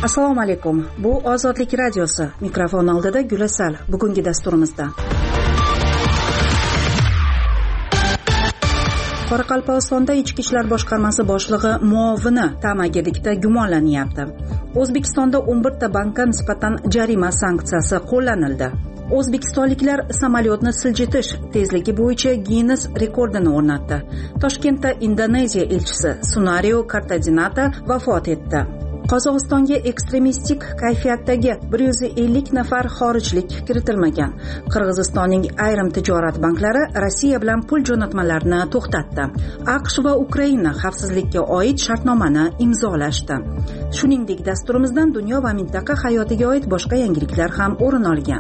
Assalomu alaykum. Bu Ozodlik radiosi. Mikrofon oldida Gulasal. Bugungi dasturimizda Qoraqalpog'istonda Ichki ishlar boshqarmasi boshlig'i muovini ta'magirlikda gumonlanyapti. O'zbekistonda 11 ta bankka nisbatan jarima sanksiyasi qo'llanildi. O'zbekistonliklar samolyotni siljitish tezligi bo'yicha Guinness rekordini o'rnatdi. Toshkentda Indoneziya elchisi Sunario Kartadinata vafot etdi. Qozog'istonga ekstremistik kayfiyatdagi 150 nafar xorijlik kiritilmagan. Qirg'izistonning ayrim tijorat banklari Rossiya bilan pul jo'natmalarini to'xtatdi. AQSh va Ukraina xavfsizlikka oid shartnomani imzolashdi. Shuningdek, dasturimizdan dunyo va mintaqa hayotiga oid boshqa yangiliklar ham o'rin olgan.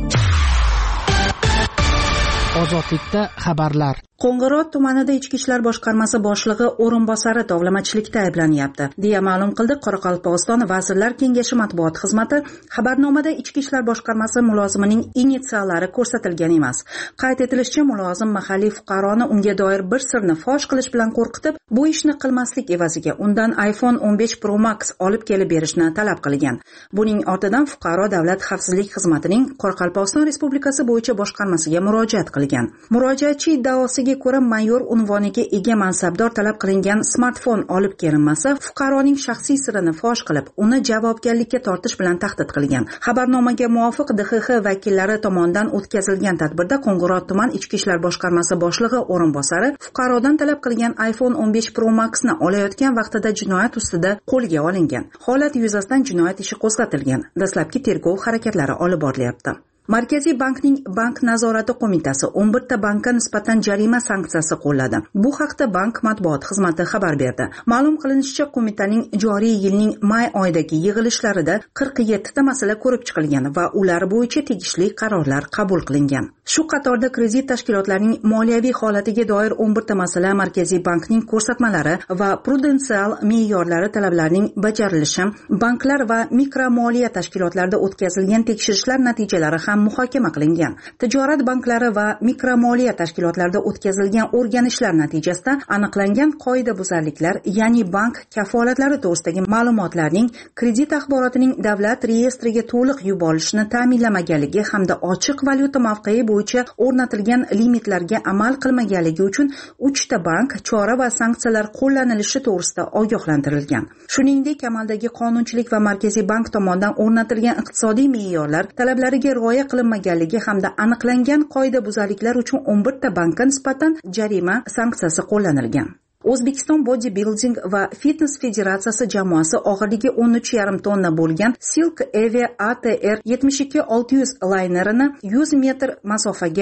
Ozodlikda xabarlar. Qo'ng'irot tumanida Ichki ishlar boshqarmasi boshlig'i o'rinbosari tovlamachilikda ayblanyapti, deya ma'lum qildi Qoraqalpog'iston Vazirlar Kengashi matbuot xizmati. Xabarnomada Ichki ishlar boshqarmasi mulozimining initsiyallari ko'rsatilgan emas. Qayd etilishicha, mulozim mahalliy fuqaroni unga doir bir sirni fosh qilish bilan qo'rqitib, bu ishni qilmaslik evaziga undan iPhone 15 Pro Max olib kelib berishni talab qilgan. Buning ortidan fuqaro Davlat xavfsizlik xizmatining Qoraqalpog'iston Respublikasi bo'yicha boshqarmasiga murojaat qilgan. Murojaatchi iddaosiga ko'ra, mayor unvoniga ega mansabdor talab qilingan smartfon olib kelinmasa, fuqaroning shaxsiy sirini fosh qilib, uni javobgarlikka tortish bilan tahdid qilgan. Xabarnomaga muvofiq DXX vakillari tomonidan o'tkazilgan tadbirda Qo'ng'irot tuman Ichki ishlar boshqarmasi boshlig'i o'rinbosari fuqarodan talab qilgan iPhone 15 Pro Max ni olayotgan vaqtida jinoyat ustida qo'lga olingan. Holat yuzasidan jinoyat ishi qo'zg'atilgan. Dastlabki tergov harakatlari olib borilyapti. Markaziy bankning bank nazorati qo'mitasi 11 ta bankka nisbatan jarima sanksiyasi qo'lladi. Bu haqda bank matbuot xizmati xabar berdi. Ma'lum qilinishicha, qo'mitaning joriy yilning may oyidagi yig'ilishlarida 47 ta masala ko'rib chiqilgan va ular bo'yicha tegishli qarorlar qabul qilingan. Shu qatorda kredit tashkilotlarining moliyaviy holatiga doir 11 ta masala, Markaziy bankning ko'rsatmalari va prudensial me'yorlari talablarining bajarilishi, banklar va mikromoliya tashkilotlarida o'tkazilgan tekshirishlar natijalari ham muhokama qilingan. Tijorat banklari va mikromoliya tashkilotlarida o'tkazilgan o'rganishlar natijasida aniqlangan qoidabuzarliklar, ya'ni bank kafolatlari to'g'risidagi ma'lumotlarning kredit axborotining davlat reyestriga to'liq yuborilishini ta'minlamaganligi hamda ochiq valyuta mavqei bo'yicha o'rnatilgan limitlarga amal qilmaganligi uchun 3 ta bank chora va sanksiyalar qo'llanilishi to'g'risida ogohlantirilgan. Shuningdek, amaldagi qonunchilik va Markaziy bank tomonidan o'rnatilgan iqtisodiy me'yorlar talablariga rioya qilinmaganligi hamda aniqlangan qoidabuzarliklar uchun 11 ta bankka nisbatan jarima sanksiyasi qo'llanilgan. O'zbekiston Bodybuilding va Fitness federatsiyasi jamoasi og'irligi 13,5 tonna bo'lgan Silk Eve ATR 72600 laynerini 100 metr masofaga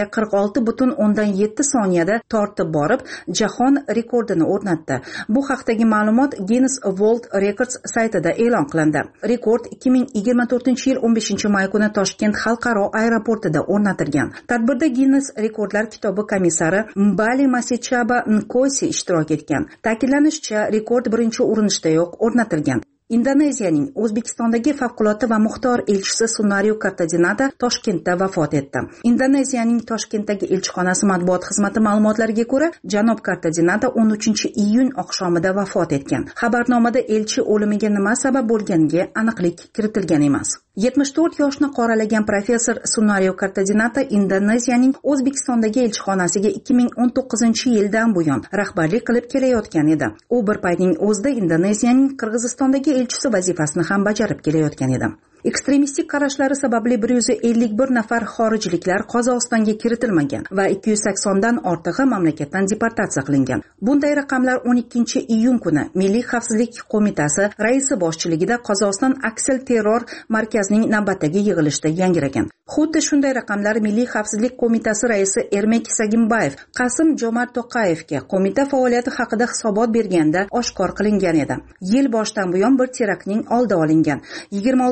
46,7 soniyada tortib borib, jahon rekordini o'rnatdi. Bu haqdagi ma'lumot Guinness World Records saytida e'lon qilindi. Rekord 2024-yil 15-may kuni Toshkent xalqaro aeroportida o'rnatilgan. Tadbirda Guinness rekordlar kitobi komissari Mbali Masichaba Nkosi ishtirok etgan. Ta'kidlanishicha, rekord birinchi urinishdayoq o'rnatilgan. Indoneziyaning O'zbekistondagi favqulodda va muxtor elchisi Sunario Kartadinata Toshkentda vafot etdi. Indoneziyaning Toshkentdagi elchixonasi matbuot xizmati ma'lumotlariga ko'ra, janob Kartadinata 13-iyun oqshomida vafot etgan. Xabarnomada elchi o'limiga nima sabab bo'lganiga aniqlik kiritilgan emas. 74 yoshni qoralagan professor Sunario Kartadinata Indoneziyaning O'zbekistondagi elchixonasiga 2019-yildan buyon rahbarlik qilib kelayotgan edi. U bir paytning o'zida Indoneziyaning Qirg'izistondagi elchisi vazifasini ham bajarib kelayotgan edi. Ekstremistik qarashlari sababli 151 nafar xorijliklar Qozog'istonga kiritilmagan va 280 dan ortig'i mamlakatdan deportatsiya qilingan. Bunday raqamlar 12-iyun kuni Milliy xavfsizlik qo'mitasi raisi boshchiligida Qozog'iston aksil terror markazining navbatdagi yig'ilishida yangragan. Xuddi shunday raqamlar Milliy xavfsizlik qo'mitasi raisi Ermek Sagimbayev Qasim Jomart To'qayevga qo'mita faoliyati haqida hisobot berganda oshkor qilingan edi. Yil boshidan buyon bir teraktning oldi olingan. 26 nafar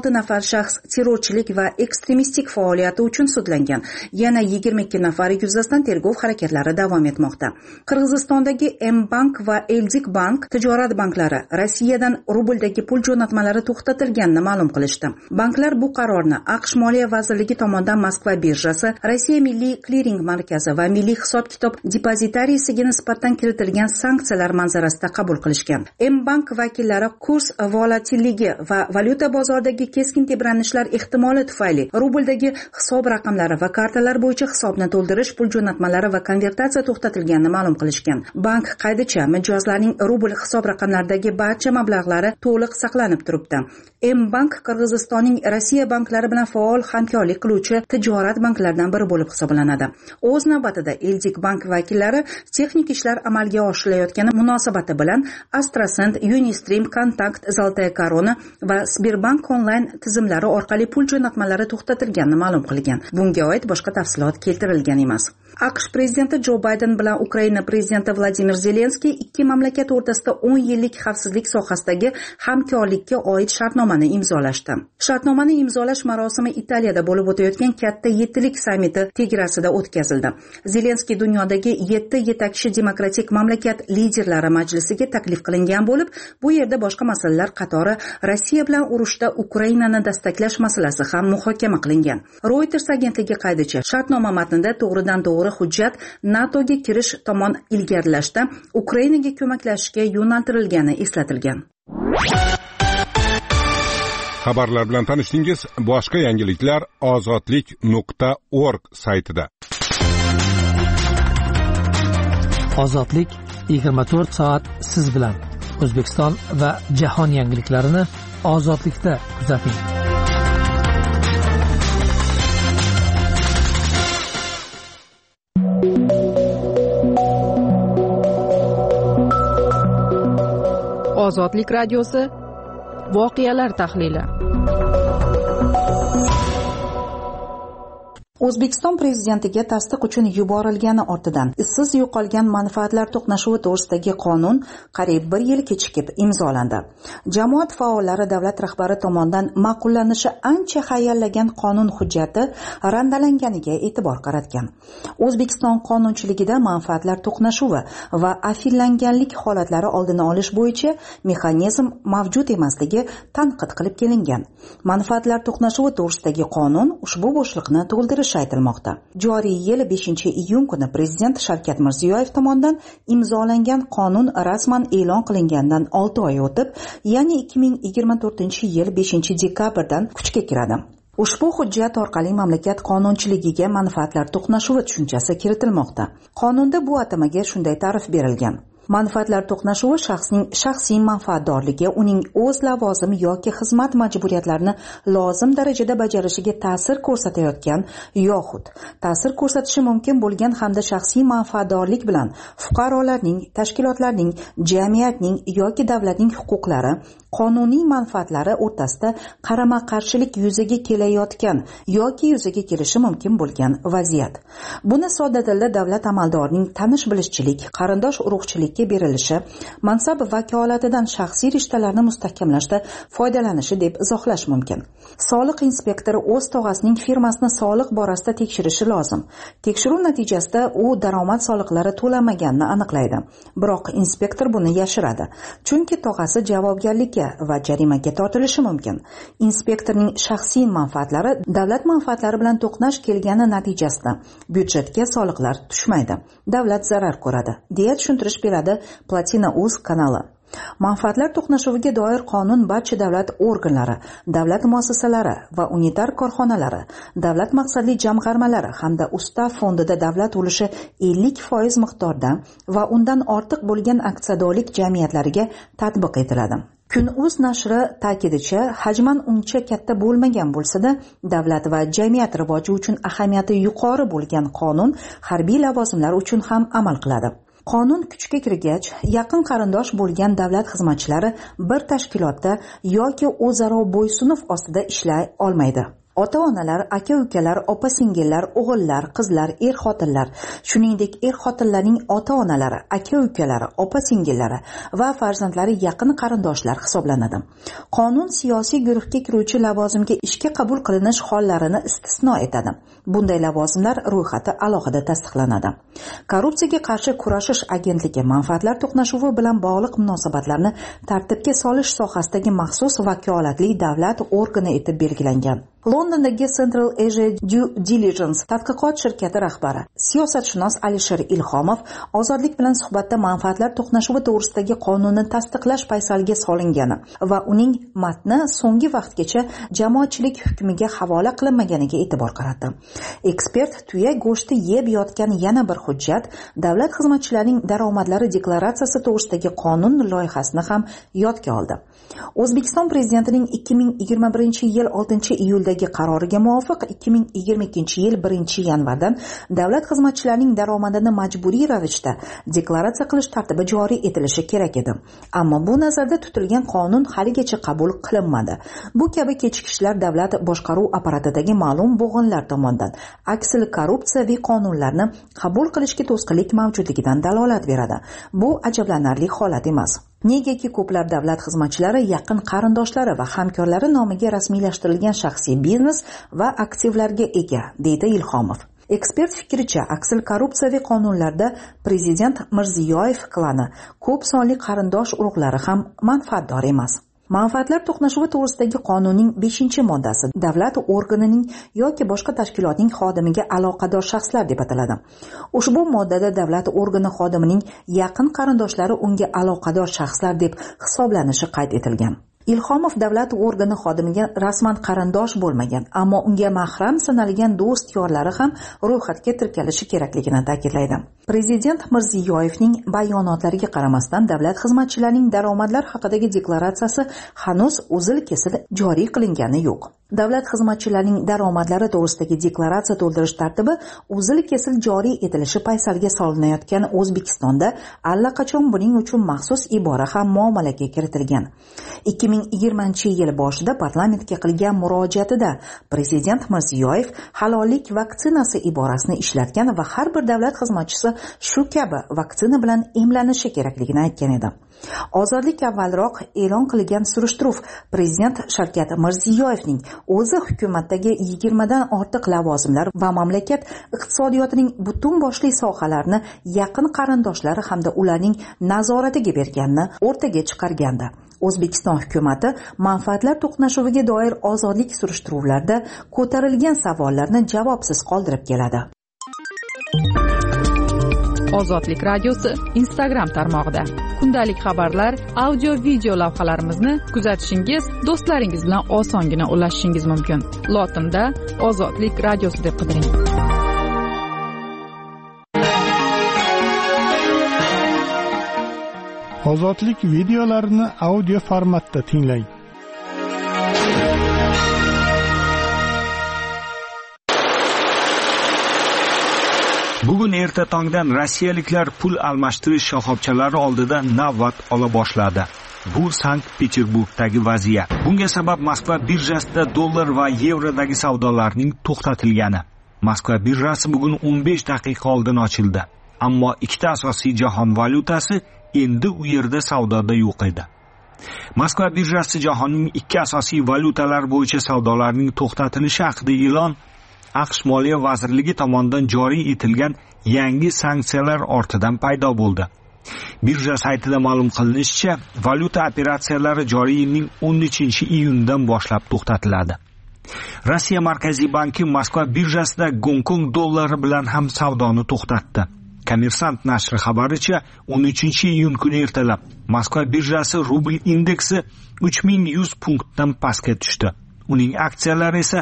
shaxs terrorchilik va ekstremistik faoliyati uchun sudlangan. Yana 22 nafari yuzasidan tergov harakatlari davom etmoqda. Qirg'izistondagi M-bank va Eldik bank tijorat banklari Rossiyadan rubldagi pul jo'natmalari to'xtatilganini ma'lum qilishdi. Banklar bu qarorni AQSh Moliya vazirligi tomonidan Moskva birjasi, Rossiya Milliy kliring markazi va Milliy hisob-kitob depozitariyasiga nisbatan kiritilgan sanksiyalar manzarasida qabul qilishgan. M-bank vakillari kurs volatilligi va valyuta bozoridagi keskin tebranishlar ehtimoli tufayli rubldagi hisob raqamlari va kartalar bo'yicha hisobni to'ldirish, pul jo'natmalari va konvertatsiya to'xtatilganini ma'lum qilishgan. Bank qaydicha mijozlarning rubl hisob raqamlaridagi barcha mablag'lari to'liq saqlanib turibdi. M-bank Qirg'izistonning Rossiya banklari bilan faol hamkorlik qiluvchi tijorat banklaridan biri bo'lib hisoblanadi. O'z navbatida Eldik bank vakillari texnik ishlar amalga oshirilayotgani munosabati bilan Astrasend, Unistream, Kontakt, Zoltaya Korona va Sberbank onlayn tizimlari orqali pul jo'natmalari to'xtatilganini ma'lum qilgan. Bunga oid boshqa tafsilot keltirilgan emas. AQSh prezidenti Jo Bayden bilan Ukraina prezidenti Vladimir Zelenskiy ikki mamlakat o'rtasida 10 yillik xavfsizlik sohasidagi hamkorlikka oid shartnomani imzolashdi. Shartnomani imzolash marosimi Italiyada bo'lib o'tayotgan katta yettilik sammiti tegrasida o'tkazildi. Zelenskiy dunyodagi 7 yetakchi demokratik mamlakat liderlari majlisiga taklif qilingan bo'lib, bu yerda boshqa masalalar qatori Rossiya bilan urushda Ukrainani destaklash masalasi ham muhokama qilingan. Reuters agentligi qaydicha, shartnoma matnida to'g'ridan-to'g'ri hujjat NATOga kirish tomon ilgarilashda Ukrainaga ko'maklashishga yo'naltirilgani eslatilgan. Xabarlar bilan tanishdingiz. Boshqa yangiliklar ozodlik.org saytida. Ozodlik 24 soat siz bilan. O'zbekiston va jahon yangiliklarini Ozodlikda kuzating. Ozodlik radiosi voqealar tahlili. O'zbekiston prezidentiga tasdiq uchun yuborilgani ortidan izsiz yo'qolgan manfaatlar to'qnashuvi to'g'risidagi qonun qariyb 1 yil kechikib imzolandi. Jamoat faollari davlat rahbari tomonidan ma'qullanishi ancha hayallagan qonun hujjati randalanganiga e'tibor qaratgan. O'zbekiston qonunchiligida manfaatlar to'qnashuvi va afillanganlik holatlari oldini olish bo'yicha mexanizm mavjud emasligi tanqid qilib kelingan. Manfaatlar to'qnashuvi to'g'risidagi qonun ushbu bo'shliqni to'ldirishi aytilmoqda. Joriy yil 5-iyun kuni prezident Shavkat Mirziyoyev tomonidan imzolangan qonun rasman e'lon qilingandan 6 oy o'tib, ya'ni 2024-yil 5-dekabrdan kuchga kiradi. Ushbu hujjat orqali mamlakat qonunchiligiga manfaatlar to'qnashuvi tushunchasi kiritilmoqda. Qonunda bu atamaga shunday ta'rif berilgan: manfaatlar to'qnashuvi shaxsning shaxsiy manfaatdorligi, uning o'z lavozim yoki xizmat majburiyatlarini lozim darajada bajarishiga ta'sir ko'rsatayotgan yoxud ta'sir ko'rsatishi mumkin bo'lgan hamda shaxsiy manfaatdorlik bilan fuqarolarning, tashkilotlarning, jamiyatning yoki davlatning huquqlari, qonuniy manfaatlari o'rtasida qarama-qarshilik yuzaga kelayotgan yoki yuzaga kelishi mumkin bo'lgan vaziyat. Buni sodda tilda davlat amaldorining tanish-bilishchilik, qarindosh-urug'chilik berilishi, mansab vakolatidan shaxsiy rishtalarni mustahkamlashda foydalanishi deb izohlash mumkin. Soliq inspektori o'z tog'asining firmasini soliq borasida tekshirishi lozim. Tekshiruv natijasida u daromad soliqlari to'lamaganini aniqlaydi. Biroq inspektor buni yashiradi, chunki tog'asi javobgarlikka va jarimaga tortilishi mumkin. Inspektorning shaxsiy manfaatlari davlat manfaatlari bilan to'qnash kelgani natijasida byudjetga soliqlar tushmaydi. Davlat zarar ko'radi, deya tushuntirish beradi Platina.uz kanali. Manfaatlar to'qnashuviga doir qonun barcha davlat organlari, davlat muassasalari va unitar korxonalari, davlat maqsadli jamg'armalari hamda ustav fondida davlat ulushi 50% miqdorda va undan ortiq bo'lgan aksiyadorlik jamiyatlariga tatbiq etiladi. Kun.uz nashri ta'kidicha, hajman uncha katta bo'lmagan bo'lsa-da, davlat va jamiyat rivoji uchun ahamiyati yuqori bo'lgan qonun harbiy lavozimlar uchun ham amal qiladi. Qonun kuchga kirgach, yaqin qarindosh bo'lgan davlat xizmatchilari bir tashkilotda yoki o'zaro bo'ysunuf ostida ishlay olmaydi. Ota-onalar, aka-ukalar, opa-singillar, o'g'illar, qizlar, er-xotinlar, shuningdek er-xotinlarning ota-onalari, aka-ukalari, opa-singillari va farzandlari yaqin qarindoshlar hisoblanadi. Qonun siyosiy guruhga kiruvchi lavozimga ishga qabul qilinish hollarini istisno etadi. Bunday lavozimlar ro'yxati alohida tasdiqlanadi. Korrupsiyaga qarshi kurashish agentligi manfaatlar to'qnashuvi bilan bog'liq munosabatlarni tartibga solish sohasidagi maxsus vakolatli davlat organi etib belgilangan. Londondagi Central Asia Due Diligence tadqiqot shirkati rahbari, siyosatshunos Alisher Ilhomov ozodlik bilan suhbatda manfaatlar to'qnashuvi to'g'risidagi qonunni tasdiqlash paysalga solingani va uning matni so'nggi vaqtgacha jamoatchilik hukmiga havola qilinmaganiga e'tibor qaratdi. Ekspert tuya go'shti yeb yotgan yana bir hujjat, davlat xizmatchilarining daromadlari deklaratsiyasi to'g'risidagi qonun loyihasini ham yodga oldi. O'zbekiston prezidentining 2021-yil 6-iyuldagi qaroriga muvofiq 2022-yil 1-yanvardan davlat xizmatchilarining daromadini majburiy ravishda deklaratsiya qilish tartibi joriy etilishi kerak edi. Ammo bu nazarda tutilgan qonun haligacha qabul qilinmadi. Bu kabi kechikishlar davlat boshqaruv apparatidagi ma'lum bo'g'inlar tomonidan aksil korrupsiyaviy qonunlarni qabul qilishga to'sqinlik mavjudligidan dalolat beradi. Bu ajablanarli holat emas. Negaki ko'plab davlat xizmatchilari yaqin qarindoshlari va hamkorlari nomiga rasmiylashtirilgan shaxsiy biznes va aktivlarga ega, deydi Ilhomov. Ekspert fikricha, aksil korrupsiyaviy qonunlarda prezident Mirziyoyev klani ko'p sonli qarindosh urug'lari ham manfaatdor emas. Manfaatlar to'qnashuvi to'g'risidagi qonunning 5-moddasi davlat organining yoki boshqa tashkilotning xodimiga aloqador shaxslar deb ataladi. Ushbu moddada davlat organi xodimining yaqin qarindoshlari unga aloqador shaxslar deb hisoblanishi qayd etilgan. Ilhomov davlat organi xodimiga rasman qarindosh bo'lmagan, ammo unga mahram sanalgan do'st yorlari ham ro'yxatga tirkalishi kerakligini ta'kidlaydi. Prezident Mirziyoyevning bayonotlariga qaramasdan davlat xizmatchilarining daromadlar haqidagi deklaratsiyasi hanuz uzil-kesil joriy qilingani yo'q. Davlat xizmatchilarining daromadlari to'g'risidagi deklaratsiya to'ldirish tartibi uzil-kesil joriy etilishi paysalga solinayotgan O'zbekistonda allaqachon buning uchun maxsus ibora ham muomalaga kiritilgan. 2020-yil boshida parlamentga qilgan murojaatida prezident Mirziyoyev halollik vaksinasi iborasini ishlatgan va har bir davlat xizmatchisi shu kabi vaksina bilan emlanishi kerakligini aytgan edi. Ozodlik avvalroq e'lon qilgan surishtiruv prezident Shavkat Mirziyoyevning o'zi hukumatdagi 20 dan ortiq lavozimlar va mamlakat iqtisodiyotining butun boshli sohalarini yaqin qarindoshlari hamda ularning nazoratiga berganini o'rtaga chiqargandi. O'zbekiston hukumati manfaatlar to'qnashuviga doir ozodlik surishtiruvlarida ko'tarilgan savollarni javobsiz qoldirib keladi. Ozodlik radiosi Instagram tarmog'ida kundalik xabarlar, audio-video lavhalarimizni kuzatishingiz, do'stlaringiz bilan osongina ulashishingiz mumkin. Lotinda Ozodlik radiosi deb qidiring. Ozodlik videolarini audio formatda tinglang. Bugun erta tongdan rossiyaliklar pul almashtirish shoxobchalari oldida navbat ola boshladi. Bu Sankt-Peterburgdagi vaziyat. Bunga sabab Moskva birjasida dollar va yevrodagi savdolarning to'xtatilgani. Moskva birjasi bugun 15 daqiqa oldin ochildi. Ammo ikkita asosiy jahon valyutasi endi u yerda savdoda yo'q edi. Moskva birjasi jahonning ikki asosiy valyutalar bo'yicha savdolarning to'xtatilishi haqida e'lon AQSh Moliya vazirligi tomonidan joriy etilgan yangi sanksiyalar ortidan paydo bo'ldi. Birja saytida ma'lum qilinishicha, valyuta operatsiyalari joriy yilning 13-iyundan boshlab to'xtatiladi. Rossiya Markaziy banki Moskva birjasida Gonkong dollari bilan ham savdoni to'xtatdi. Kommersant nashri xabaricha 13-iyun kuni ertalab Moskva birjasi rubl indeksi 3100 punktdan pastga tushdi. Uning aksiyalari esa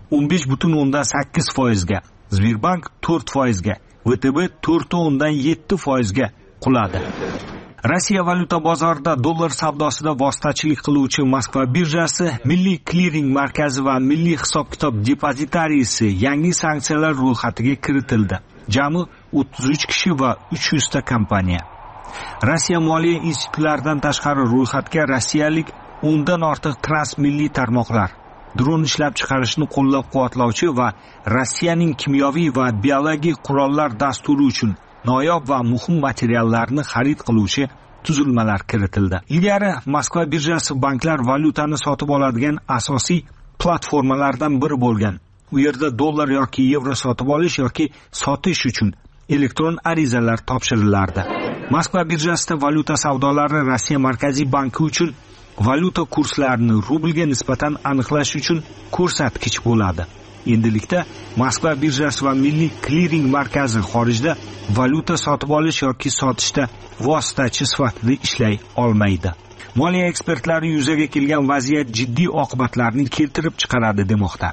15.8% ga, Sberbank 4% ga, VTB 4.7% ga quladi. Rossiya valyuta bozorida dollar savdosida vositachilik qiluvchi Moskva birjasi, Milliy kliring markazi va Milliy hisob-kitob depozitariyasi yangi sanksiyalar ro'yxatiga kiritildi. Jami 33 kishi va 300 ta kompaniya. Rossiya moliya institutlaridan tashqari ro'yxatga rossiyalik 10 dan ortiq transmilliy tarmoqlar, dron ishlab chiqarishni qo'llab-quvvatlovchi va Rossiyaning kimyoviy va biologik qurollar dasturi uchun noyob va muhim materiallarni xarid qiluvchi tuzilmalar kiritildi. Ilgari Moskva birjasi banklar valyutani sotib oladigan asosiy platformalardan biri bo'lgan. U yerda dollar yoki yevro sotib olish yoki sotish uchun elektron arizalar topshirilardi. Moskva birjasida valyuta savdolari Rossiya Markaziy banki uchun valyuta kurslarini rublga nisbatan aniqlash uchun ko'rsatkich bo'ladi. Endilikda Moskva birjasi va Milliy kliring markazi xorijda valyuta sotib olish yoki sotishda vositachi sifatida ishlay olmaydi. Moliya ekspertlari yuzaga kelgan vaziyat jiddiy oqibatlarni keltirib chiqaradi demoqda.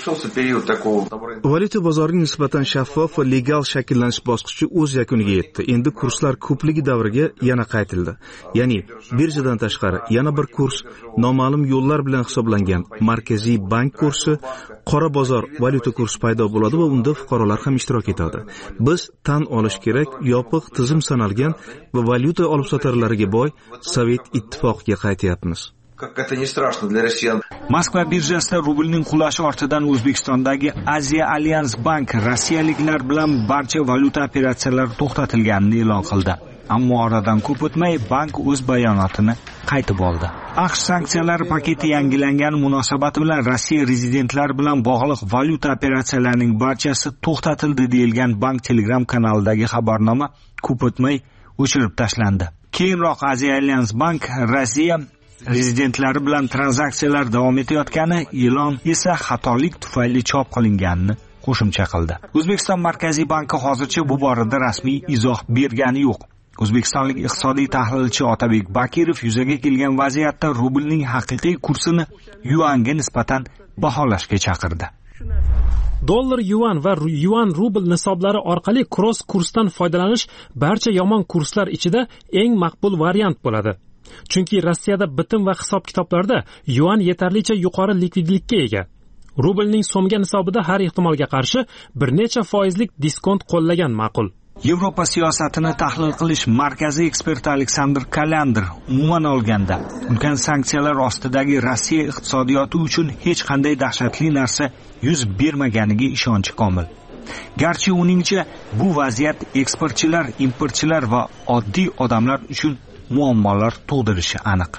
Valyuta bozorining nisbatan shaffof va legal shakllanish bosqichi o'z yakuniga yetdi. Endi kurslar ko'pligi davriga yana qaytildi. Ya'ni birjadan tashqari yana bir kurs, noma'lum yo'llar bilan hisoblangan Markaziy bank kursi, qora bozor valyuta kursi paydo bo'ladi va unda fuqarolar ham ishtirok etadi. Biz tan olish kerak, yopiq tizim sanalgan va valyuta olib sotarlariga boy Sovet ittifoqiga qaytyapmiz. Как это не страшно для россиян. Moskva birjasida rublning qulashi ortidan O'zbekistondagi Asia Alliance Bank rossiyaliklar bilan barcha valyuta operatsiyalari to'xtatilganini e'lon qildi. Ammo oradan ko'p o'tmay bank o'z bayonotini qaytib oldi. AQSh sanksiyalari paketi yangilangani munosabati bilan Rossiya rezidentlari bilan bog'liq valyuta operatsiyalarining barchasi to'xtatildi deyilgan bank Telegram kanalidagi xabarnoma ko'p o'tmay o'chirib tashlandi. Keyinroq Asia Alliance Bank Rossiya rezidentlari bilan tranzaksiyalar davom etayotgani, e'lon esa xatolik tufayli chop qilinganini qo'shimcha qildi. O'zbekiston Markaziy banki hozircha bu borada rasmiy izoh bergani yo'q. O'zbekistonlik iqtisodiy tahlilchi Otabek Bakirov yuzaga kelgan vaziyatda rublning haqiqiy kursini yuanga nisbatan baholashga chaqirdi. Dollar yuan va yuan rubl nisoblari orqali cross kursdan foydalanish barcha yomon kurslar ichida eng maqbul variant bo'ladi. Chunki Rossiyada bitim va hisob-kitoblarda yuan yetarlicha yuqori likvidlikka ega. Rublning so'mga nisobida har ehtimolga qarshi bir necha foizlik diskont qo'llagan ma'qul. Yevropa siyosatini tahlil qilish markaziy eksperti Aleksandr Kalandr umuman olganda ulkan sanksiyalar ostidagi Rossiya iqtisodiyoti uchun hech qanday dahshatli narsa yuz bermaganiga ishonchi komil. Garchi uningcha bu vaziyat eksportchilar, importchilar va oddiy odamlar uchun muammolar tug'dirishi aniq.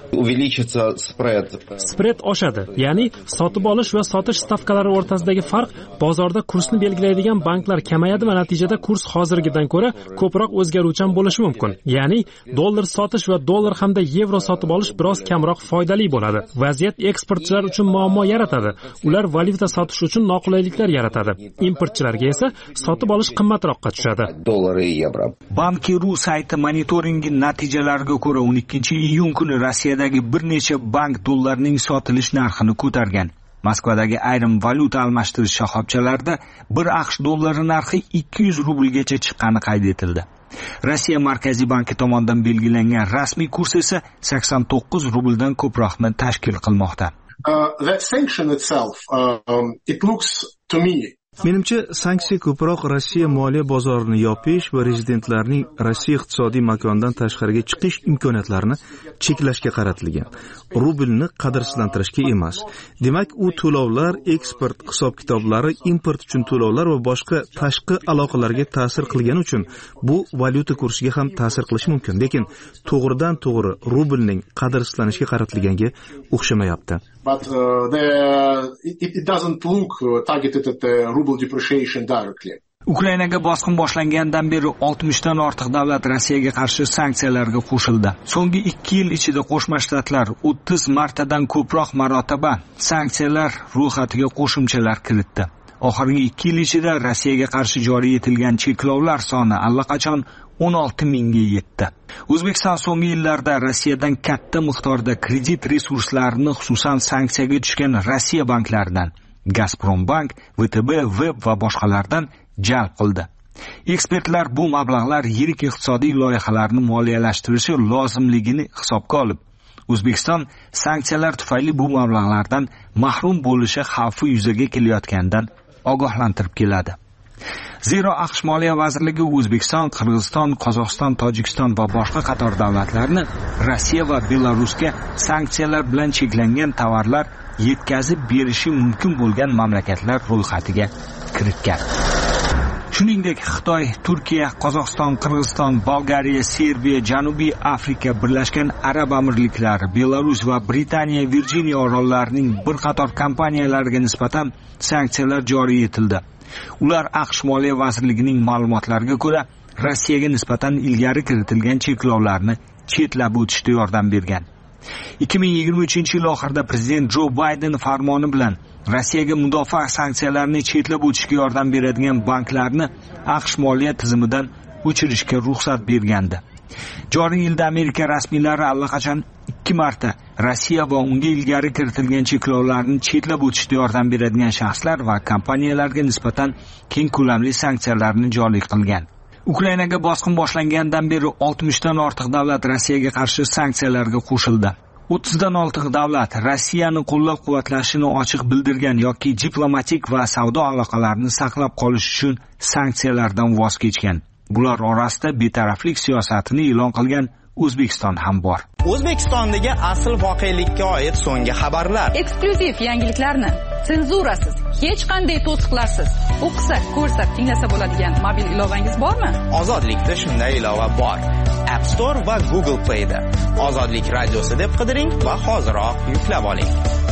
Spread oshadi, ya'ni sotib olish va sotish stavkalari o'rtasidagi farq bozorda kursni belgilaydigan banklar kamayadi va natijada kurs hozirgidan ko'ra ko'proq o'zgaruvchan bo'lishi mumkin. Ya'ni dollar sotish va dollar hamda yevro sotib olish biroz kamroq foydali bo'ladi. Vaziyat eksportchilar uchun muammo yaratadi. Ular valyuta sotish uchun noqulayliklar yaratadi. Importchilarga esa sotib olish qimmatroqqa tushadi. Banki.ru sayti monitoringi natijalariga ko'ra 12-iyun kuni Rossiyadagi bir necha bank dollarining sotilish narxini ko'targan. Moskvadagi ayrim valyuta almashtirish shoxobchalarida bir AQSh dollari narxi 200 rublgacha chiqqani qayd etildi. Rossiya Markaziy banki tomonidan belgilangan rasmiy kurs esa 89 rubldan ko'proqni tashkil qilmoqda. The sanction itself, it looks to me Menimcha, sanksiya ko'proq Rossiya moliya bozorini yopish va rezidentlarning Rossiya iqtisodiy makonidan tashqariga chiqish imkoniyatlarini cheklashga qaratilgan. Rublni qadrsizlantirishga emas. Demak, u to'lovlar, eksport hisob-kitoblari, import uchun to'lovlar va boshqa tashqi aloqalarga ta'sir qilgani uchun bu valyuta kursiga ham ta'sir qilishi mumkin. Lekin to'g'ridan-to'g'ri rublning qadrsizlanishiga qaratilganga o'xshamayapti. But it doesn't look targeted at the ruble depreciation directly. Ukrainaga bosqin boshlangandan beri 60 dan ortiq davlat Rossiyaga qarshi sanksiyalarga qo'shildi. So'nggi 2 yil ichida Qo'shma Shtatlar 30 martadan ko'proq marotaba sanksiyalar ro'yxatiga qo'shimchalar kiritdi. Oxirgi 2 yil ichida Rossiyaga qarshi joriy etilgan cheklovlar soni allaqachon 16 mingga yetdi. O'zbekiston so'nggi yillarda Rossiyadan katta miqdorda kredit resurslarini, xususan sanksiyaga tushgan Rossiya banklaridan, Gazprombank, VTB, Web va boshqalardan jalb qildi. Ekspertlar bu mablag'lar yirik iqtisodiy loyihalarni moliyalashtirishi lozimligini hisobga olib, O'zbekiston sanksiyalar tufayli bu mablag'lardan mahrum bo'lishi xavfi yuzaga kelayotganidan ogohlantirib keladi. Zero AQSh Moliya vazirligi O'zbekiston, Qirg'iziston, Qozog'iston, Tojikiston va boshqa qator davlatlarni Rossiya va Belarusga sanksiyalar bilan cheklangan tovarlar yetkazib berishi mumkin bo'lgan mamlakatlar ro'yxatiga kiritgan. Shuningdek, Xitoy, Turkiya, Qozog'iston, Qirg'iziston, Bolgariya, Serbiya, Janubiy Afrika, Birlashgan Arab Amirliklari, Belarus va Britaniya Virjiniya orollarining bir qator kompaniyalariga nisbatan sanksiyalar joriy etildi. Ular AQSh Moliya vazirligining ma'lumotlariga ko'ra, Rossiyaga nisbatan ilgari kiritilgan cheklovlarni chetlab o'tishda yordam bergan. 2023-yil oxirida prezident Jo Bayden farmoni bilan Rossiyaga mudofaa sanksiyalarini chetlab o'tishga yordam beradigan banklarni AQSh moliya tizimidan o'chirishga ruxsat bergandi. Joriy yilda Amerika rasmiylari allaqachon 2 marta Rossiya va unga ilgari kiritilgan cheklovlarni chetlab o'tishga yordam beradigan shaxslar va kompaniyalarga nisbatan keng ko'lamli sanksiyalarni joriy qilgan. Ukrainaga bosqin boshlangandan beri 60 dan ortiq davlat Rossiyaga qarshi sanksiyalarga qo'shildi. 30 dan ortiq davlat Rossiyani qo'llab-quvvatlashini ochiq bildirgan yoki diplomatik va savdo aloqalarini saqlab qolish uchun sanksiyalardan voz kechgan. Bular orasida betaraflik siyosatini e'lon qilgan O'zbekiston ham bor. O'zbekistondagi asl voqelikka oid so'nggi xabarlar, eksklyuziv yangiliklarni senzurasiz, hech qanday to'siqlarsiz o'qisa, ko'rsa, tinglasa bo'ladigan mobil ilovangiz bormi? Ozodlikda shunday ilova bor. App Store va Google Play da Ozodlik radiosi deb qidiring va hoziroq yuklab oling.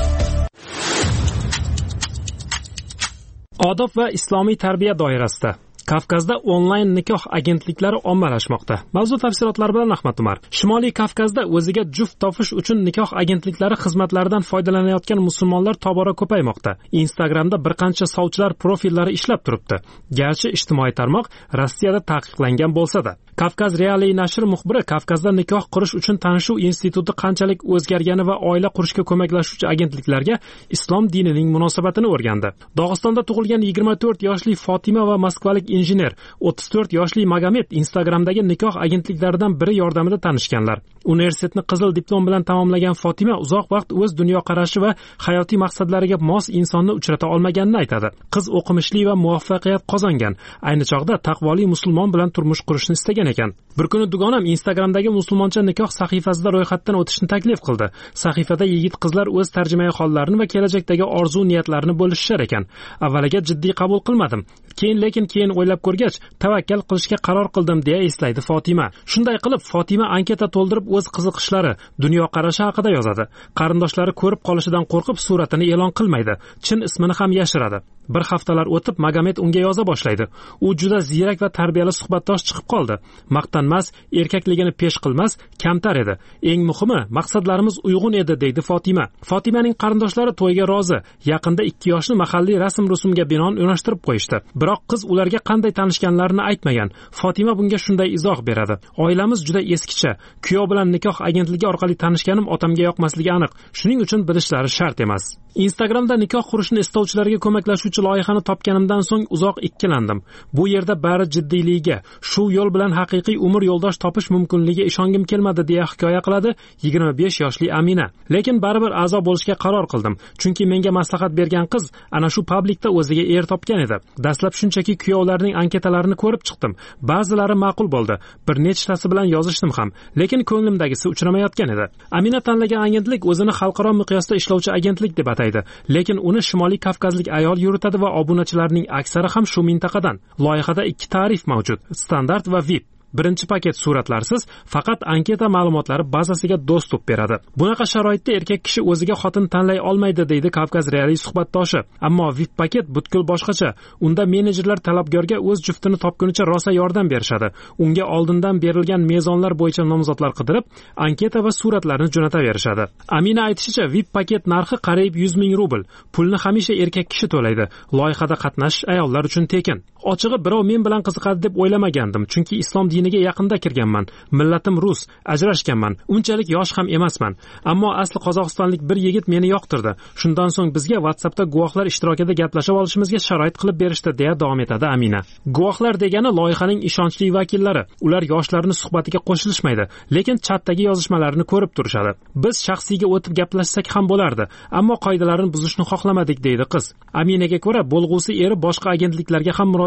Odob va islomiy tarbiya doirasida Kavkazda onlayn nikoh agentliklari ommalashmoqda. Mavzu tafsilotlari bilan Ahmad Umar. Shimoliy Kavkazda o'ziga juft topish uchun nikoh agentliklari xizmatlaridan foydalanayotgan musulmonlar tobora ko'paymoqda. Instagramda bir qancha sovchilar profillari ishlab turibdi. Garchi ijtimoiy tarmoq Rossiyada taqiqlangan bo'lsa-da. Kavkaz Realiy nashri muxbiri Kavkazda nikoh qurish uchun tanishuv instituti qanchalik o'zgargani va oila qurishga ko'maklashuvchi agentliklarga islom dinining munosabatini o'rgandi. Dog'istonda tug'ilgan 24 yoshli Fatima va moskvalik injener 34 yoshli Magomed Instagramdagi nikoh agentliklaridan biri yordamida tanishganlar. Universitetni qizil diplom bilan tamomlagan Fatima uzoq vaqt o'z dunyoqarashi va hayotiy maqsadlariga mos insonni uchrata olmaganini aytadi. Qiz o'qimishli va muvaffaqiyat qozongan. Ayni chog'da taqvoli musulmon bilan turmush qurishni istagan ekan. Bir kuni dugonam Instagramdagi musulmoncha nikoh sahifasida ro'yxatdan o'tishni taklif qildi. Sahifada yigit-qizlar o'z tarjimai hollarini va kelajakdagi orzu niyatlarini bo'lishar ekan. Avvaliga jiddiy qabul qilmadim. Keyin o'ylab ko'rgach, tavakkal qilishga qaror qildim deya eslaydi Fatima. Shunday qilib Fatima anketa to'ldirib o'z qiziqishlari, dunyoqarashi haqida yozadi. Qarindoshlari ko'rib qolishidan qo'rqib suratini e'lon qilmaydi. Chin ismini ham yashiradi. Bir haftalar o'tib Magomed unga yoza boshlaydi. U juda ziyrak va tarbiyali suhbatdosh chiqib qoldi. Maqtanmas, erkakligini pesh qilmas, kamtar edi. Eng muhimi, maqsadlarimiz uyg'un edi, deydi Fatima. Fatimaning qarindoshlari to'yga rozi. Yaqinda 2 yoshni mahalliy rasm-rusumga binoan o'nashtirib qo'yishdi. Biroq qiz ularga qanday tanishganlarini aytmagan. Fatima bunga shunday izoh beradi. Oilamiz juda eskicha. Kuyov bilan nikoh agentligi orqali tanishganim otamga yoqmasligi aniq. Shuning uchun bilishlari shart emas. Instagramda nikoh qurishni istovchilarga ko'maklashuvchi loyihani topganimdan so'ng uzoq ikkilandim. Bu yerda bari jiddiyligiga, shu yo'l bilan haqiqiy umr yo'ldosh topish mumkinligiga ishongim kelmadi deya hikoya qiladi 25 yoshli Amina. Lekin baribir a'zo bo'lishga qaror qildim. Chunki menga maslahat bergan qiz ana shu publikda o'ziga er topgan edi. Dastlab shunchaki kuyovlarning anketalarini ko'rib chiqdim. Ba'zilari ma'qul bo'ldi. Bir nechtasi bilan yozishdim ham, lekin ko'nglimdagisi uchramayotgan edi. Amina tanlagan agentlik o'zini xalqaro miqyosda ishlovchi agentlik deb ataydi. Lekin uni Shimoliy Kavkazlik ayol yuritadi va obunachilarning aksari ham shu mintaqadan. Loyihada 2 tarif mavjud: standart va VIP. Birinchi paket suratlarsiz, faqat anketa ma'lumotlari bazasiga dostуп beradi. Bunaqa sharoitda erkak kishi o'ziga xotin tanlay olmaydi, deydi Kavkaz Realiy suhbatdoshi. Ammo VIP paket butkul boshqacha. Unda menejerlar talabgorga o'z juftini topgunicha rosa yordam berishadi. Unga oldindan berilgan mezonlar bo'yicha nomzodlar qidirib, anketa va suratlarni jo'nataverishadi. Amina aytishicha, VIP paket narxi qariyb 100 ming rubl. Pulni hamisha erkak kishi to'laydi. Loyihada qatnashish ayollar uchun tekin. Ochig'i birov men bilan qiziqadi deb o'ylamagandim, chunki islom diniga yaqinda kirganman. Millatim rus, ajrashganman. Unchalik yosh ham emasman. Ammo asli qozog'istonlik bir yigit meni yoqtirdi. Shundan so'ng bizga WhatsAppda guvohlar ishtirokida gaplashib olishimizga sharoit qilib berishdi, deya davom etadi Amina. Guvohlar degani loyihaning ishonchli vakillari. Ular yoshlarni suhbatiga qo'shilishmaydi, lekin chatdagi yozishmalarini ko'rib turishadi. Biz shaxsiyga o'tib gaplashsak ham bo'lardi, ammo qoidalarni buzishni xohlamadik, deydi qiz. Aminaga ko'ra, bo'lg'usi eri boshqa agentliklarga ham murojaat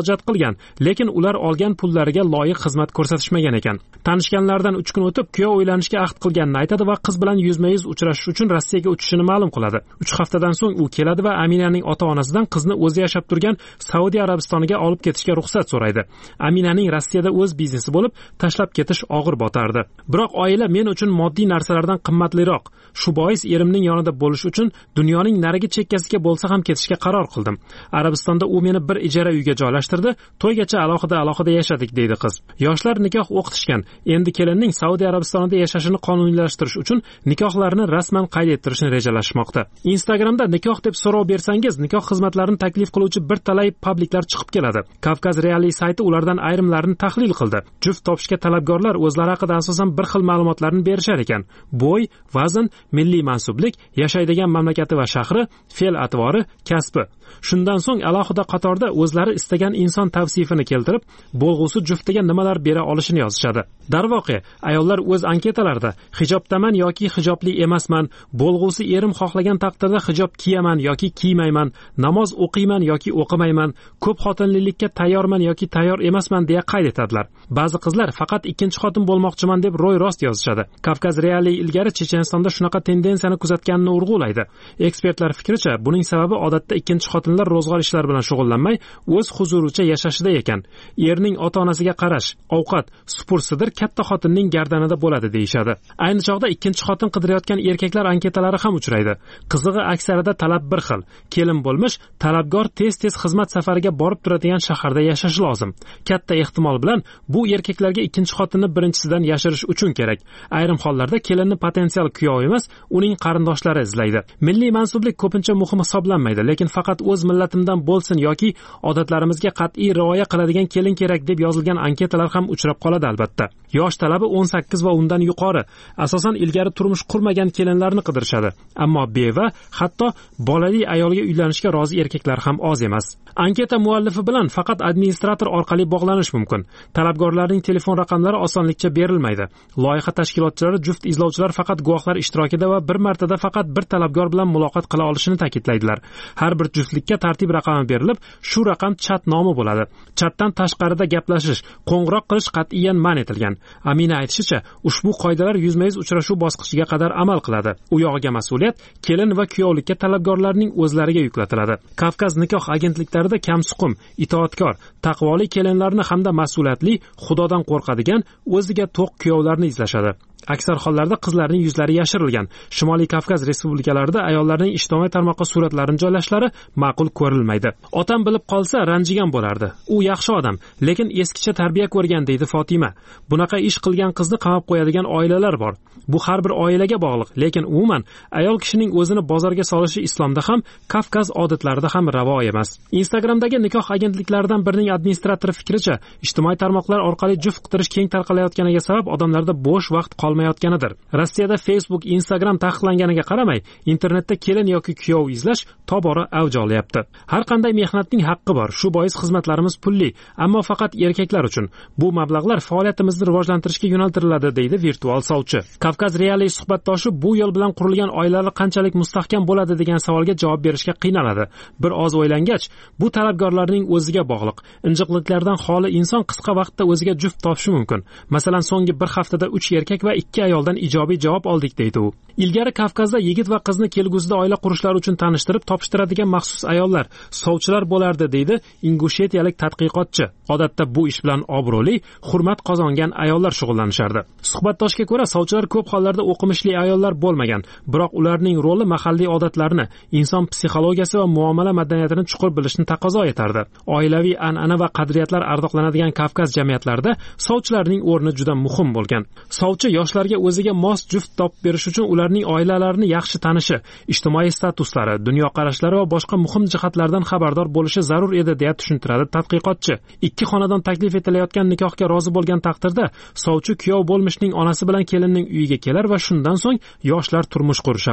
murojaat qilgan, lekin ular olgan pullariga loyiq xizmat ko'rsatishmagan ekan. Tanishganlardan 3 kun o'tib kuyov uylanishga ahd qilganini aytadi va qiz bilan yuzma-yuz uchrashish uchun Rossiyaga uchishini ma'lum qiladi. 3 haftadan so'ng u keladi va Aminaning ota-onasidan qizni o'zi yashab turgan Saudiya Arabistoniga olib ketishga ruxsat so'raydi. Aminaning Rossiyada o'z biznesi bo'lib, tashlab ketish og'ir botardi. Biroq oila men uchun moddiy narsalardan qimmatliroq. Shu bois erimning yonida bo'lish uchun dunyoning narigi chekkasiga bo'lsa ham ketishga qaror qildim. Arabistonda u meni bir ijara uyga joylashtirdi, to'ygacha alohida yashadik, deydi qiz. Yoshlar nikoh o'qitishgan. Endi kelinning Saudiya Arabistonida yashashini qonuniylashtirish uchun nikohlarni rasman qayd ettirishni rejalashmoqda. Instagramda nikoh deb so'rov bersangiz, nikoh xizmatlarini taklif qiluvchi bir talay publiklar chiqib keladi. Kavkaz Reali sayti ulardan ayrimlarini tahlil qildi. Juft topishga talabgorlar o'zlari haqida asosan bir xil ma'lumotlarni berishar ekan. Bo'y, vazn, milliy mansublik, yashaydigan mamlakati va shahri, fe'l-atvori, kasbi. Shundan so'ng alohida qatorda o'zlari istagan inson tavsifini keltirib, bo'lg'usi juftiga nimalar bera olishini yozishadi. Darvoqe, ayollar o'z anketalarida hijobdaman yoki hijobli emasman, bo'lg'usi erim xohlagan taqdirda hijob kiyaman yoki kiymayman, namoz o'qiyman yoki o'qimayman, ko'p xotinlilikka tayyorman yoki tayyor emasman deya qayd etadilar. Ba'zi qizlar faqat ikkinchi xotin bo'lmoqchiman deb ro'y-rost yozishadi. Kavkaz Reali ilgari Chechenistonda shunaqa tendensiyani kuzatganini urg'ulaydi. Ekspertlar fikricha, buning sababi odatda ikkinchi xotinlar ro'zg'or ishlari bilan shug'ullanmay, o'z huzuricha yashashida ekan. Erning ota-onasiga qarash, ovqat, supursidir katta xotinning gardanida bo'ladi deyshadi. Ayni chog'da ikkinchi xotin qidirayotgan erkaklar anketalari ham uchraydi. Qizig'i aksarida talab bir xil. Kelin bo'lmish, talabgor tez-tez xizmat safariga borib turadigan shaharda yashashi lozim. Katta ehtimol bilan bu erkaklarga ikkinchi xotinni birinchisidan yashirish uchun kerak. Ayrim hollarda kelinni potensial kuyov emas, uning qarindoshlari izlaydi. Milliy mansublik ko'pincha muhim hisoblanmaydi, lekin faqat o'z millatimdan bo'lsin yoki odatlarimizga qat'iy rioya qiladigan kelin kerak deb yozilgan anketalar ham uchrab qoladi albatta. Yosh talabi 18 va undan yuqori. Asosan ilgari turmush qurmagan kelinlarni qidirishadi. Ammo beva, hatto bolali ayolga uylanishga rozi erkaklar ham oz emas. Anketa muallifi bilan faqat administrator orqali bog'lanish mumkin. Talabgorlarning telefon raqamlari osonlikcha berilmaydi. Loyiha tashkilotchilari juft izlovchilar faqat guvohlar ishtirokida va bir martada faqat bir talabgor bilan muloqot qila olishini ta'kidlaydilar. Har bir juftlikka tartib raqami berilib, shu raqam chat nomi bo'ladi. Chatdan tashqarida gaplashish, qo'ng'iroq qilish qat'iyan man etilgan. Amina aytishicha, ushbu qoidalar yuzma-yuz uchrashuv bosqichiga qadar amal qiladi. U yog'iga mas'uliyat kelin va kuyovlikka talabgorlarning o'zlariga yuklatiladi. Kavkaz nikoh agentliklarida kamsuqum, itoatkor, taqvoli kelinlarni hamda mas'uliyatli, Xudodan qo'rqadigan, o'ziga to'q kuyovlarni izlashadi. Aksar hollarda qizlarning yuzlari yashirilgan. Shimoliy Kavkaz respublikalarida ayollarning ijtimoiy tarmoqqa suratlarini joylashlari ma'qul ko'rilmaydi. Otam bilib qolsa ranjigan bo'lardi. U yaxshi odam, lekin eskicha tarbiya ko'rgan, deydi Fatima. Bunaqa ish qilgan qizni qamab qo'yadigan oilalar bor. Bu har bir oilaga bog'liq, lekin umuman ayol kishining o'zini bozorga solishi islomda ham, Kavkaz odatlarida ham ravo emas. Instagramdagi nikoh agentliklaridan birining administratori fikricha, ijtimoiy tarmoqlar orqali juft qidirish keng tarqalayotganiga sabab odamlarda bo'sh vaqt qolmayotganidir. Rossiyada Facebook, Instagram taqiqlanganiga qaramay, internetda kelin yoki kuyov izlash tobora avj olyapti. Har qanday mehnatning haqqi bor. Shu bois xizmatlarimiz pulli, ammo faqat erkaklar uchun. Bu mablag'lar faoliyatimizni rivojlantirishga yo'naltiriladi, deydi virtual sovchi. Kavkaz Reali suhbatdoshi bu yo'l bilan qurilgan oilalar qanchalik mustahkam bo'ladi degan savolga javob berishga qiynaladi. Bir oz o'ylangach, bu talabgorlarning o'ziga bog'liq. Injiqliklardan xoli inson qisqa vaqtda o'ziga juft topishi mumkin. Masalan, so'nggi bir haftada 3 erkak va 2 ayoldan ijobiy javob oldik, deydi u. Ilgari Kavkazda yigit va qizni kelgusida oila qurishlari uchun tanishtirib topishtiradigan maxsus ayollar, sovchilar bo'lardi, deydi ingushetiyalik tadqiqotchi. Odatda bu ish bilan obro'li, hurmat qozongan ayollar shug'ullanishardi. Suhbatdoshga ko'ra, sovchilar ko'p hollarda o'qimishli ayollar bo'lmagan, biroq ularning roli mahalliy odatlarni, inson psixologiyasi va muomala madaniyatini chuqur bilishni taqozo etardi. Oilaviy an'ana va qadriyatlar ardoqlanadigan Kavkaz jamiyatlarida sovchilarning o'rni juda muhim bo'lgan. Sovchi yoshlarga o'ziga mos juft topib berish uchun ularning oilalarini yaxshi tanishi, ijtimoiy statuslari, dunyoqarashlari va boshqa muhim jihatlardan xabardor bo'lishi zarur edi, deya tushuntiradi tadqiqotchi. Ikki xonadon taklif etilayotgan nikohga rozi bo'lgan taqdirda, sovchi kuyov bo'lmishning onasi bilan kelinning uyiga kelar va shundan so'ng yoshlar turmush qurishardi.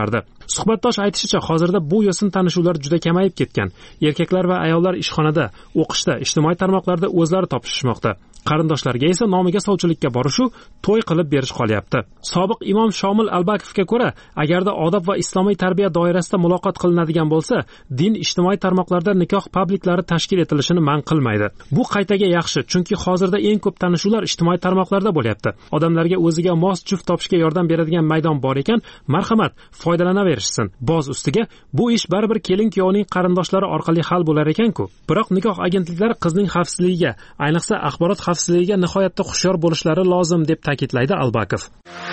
Suhbatdosh aytishicha, hozirda bu yo'sin tanishuvlar juda kamayib ketgan. Erkaklar va ayollar ishxonada, o'qishda, ijtimoiy tarmoqlarda o'zlari topishmoqda. Qarindoshlarga esa nomiga sovchilikka borishu to'y qilib berish qolyapti. Sobiq imom Shomil Albakovga ko'ra, agarda odob va islomiy tarbiya doirasida muloqot qilinadigan bo'lsa, din ijtimoiy tarmoqlarda nikoh publiklari tashkil etilishini man qilmaydi. Bu qaytaga yaxshi, chunki hozirda eng ko'p tanishuvlar ijtimoiy tarmoqlarda bo'lyapti. Odamlarga o'ziga mos juft topishga yordam beradigan maydon bor ekan, marhamat, foydalanaverishsin. Boz ustiga bu ish baribir kelin-kuyovning qarindoshlari orqali hal bo'lar ekan-ku. Biroq nikoh agentliklari qizning xavfsizligiga, ayniqsa axborot xavfsizligiga nihoyatda hushyor bo'lishlari lozim deb ta'kidlaydi Albakov.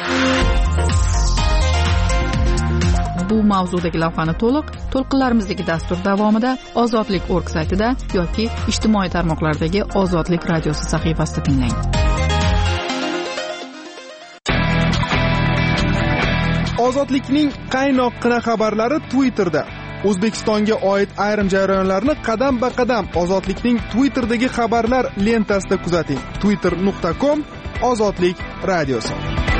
Bu mavzudagi lavhani to'lqinlarimizdagi dastur davomida ozodlik.org saytida yoki ijtimoiy tarmoqlardagi Ozodlik radiosi sahifasida tinglang. Ozodlikning qaynoqqina xabarlari Twitterda. O'zbekistonga oid ayrim jarayonlarni qadam-ba-qadam Ozodlikning Twitterdagi xabarlar lentasida kuzating. twitter.com Ozodlik radiosi.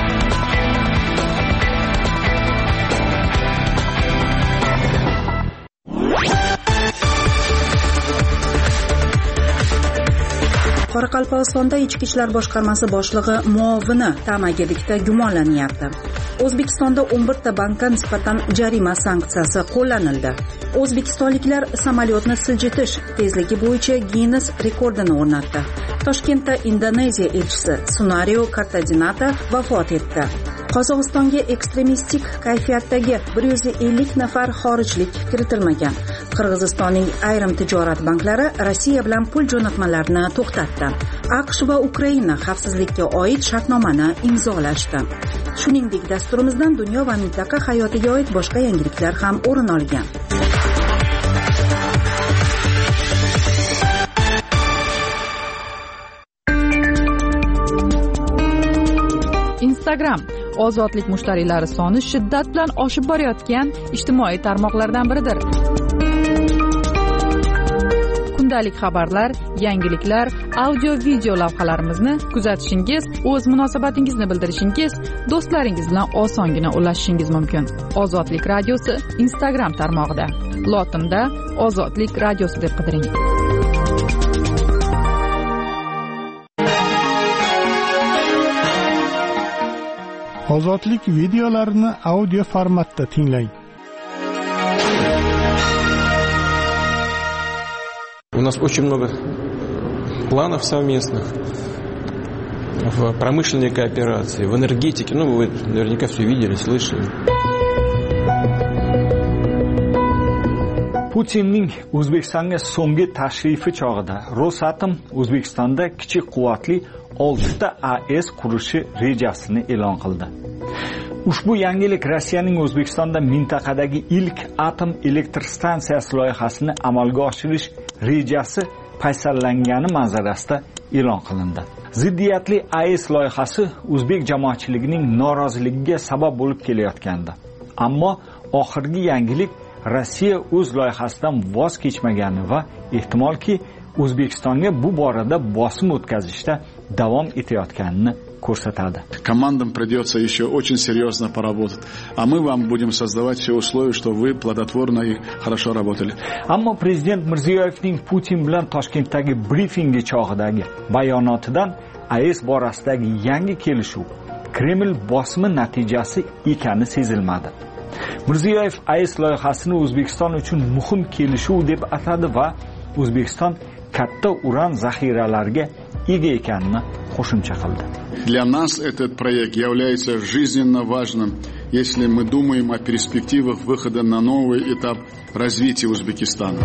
Qoraqalpog'istonda Ichki ishlar boshqarmasi boshlig'i muovini tamagirlikda gumonlanyapti. O'zbekistonda 11 ta bankka nisbatan jarima sanksiyasi qo'llanildi. O'zbekistonliklar samolyotni siljitish tezligi bo'yicha Guinness rekordini o'rnatdi. Toshkentda Indoneziya elchisi Sunario Kartadinata vafot etdi. Qozog'istonga ekstremistik kayfiyatdagi 150 nafar xorijlik kiritilmagan. Qirg'izistonning ayrim tijorat banklari Rossiya bilan pul jo'natmalarini to'xtatdi. AQSh va Ukraina xavfsizlikka oid shartnomani imzolashdi. Shuningdek, dasturimizdan dunyo va mintaqa hayotiga oid boshqa yangiliklar ham o'rin olgan. Instagram ozodlik mushtariylari soni shiddat bilan oshib borayotgan ijtimoiy tarmoqlardan biridir. Kundalik xabarlar, yangiliklar, audio-video lavhalarimizni kuzatishingiz, o'z munosabatingizni bildirishingiz, do'stlaringiz bilan osongina ulashishingiz mumkin. Ozodlik radiosi Instagram tarmog'ida. Lotinda Ozodlik radiosi deb qidiring. Ozodlik videolarini audio formatda tinglang. У нас очень много планов совместных в промышленной кооперации, в энергетике. Ну, вы наверняка все видели, слышали. Putinning O'zbekistonga so'nggi tashrifi chog'ida Rosatom O'zbekistonda kichik quvvatli 6 ta AES qurishi rejasini e'lon qildi. Ushbu yangilik Rossiyaning O'zbekistonda mintaqadagi ilk atom elektr stansiyasi loyihasini amalga oshirish rejasi paysallangani manzarasida e'lon qilindi. Ziddiyatli AES loyihasi o'zbek jamoatchiligining noroziligiga sabab bo'lib kelayotgandi. Ammo oxirgi yangilik Rossiya o'z loyihasidan voz kechmagani va ehtimolki O'zbekistonga bu borada bosim o'tkazishda davom etayotganini ko'rsatadi. Командам придется еще очень серьезно поработать, а мы вам будем создавать все условия, чтобы вы плодотворно и хорошо работали. Ammo prezident Mirziyoyevning Putin bilan Toshkentdagi brifingi chog'idagi bayonotidan AES borasidagi yangi kelishuv Kreml bosimi natijasi ekani sezilmadi. Mirziyoyev AES loyihasini O'zbekiston uchun muhim kelishuv deb atadi va O'zbekiston katta uran zaxiralariga ega ekanini qo'shimcha qildi. Для нас этот проект является жизненно важным, если мы думаем о перспективах выхода на новый этап развития Узбекистана.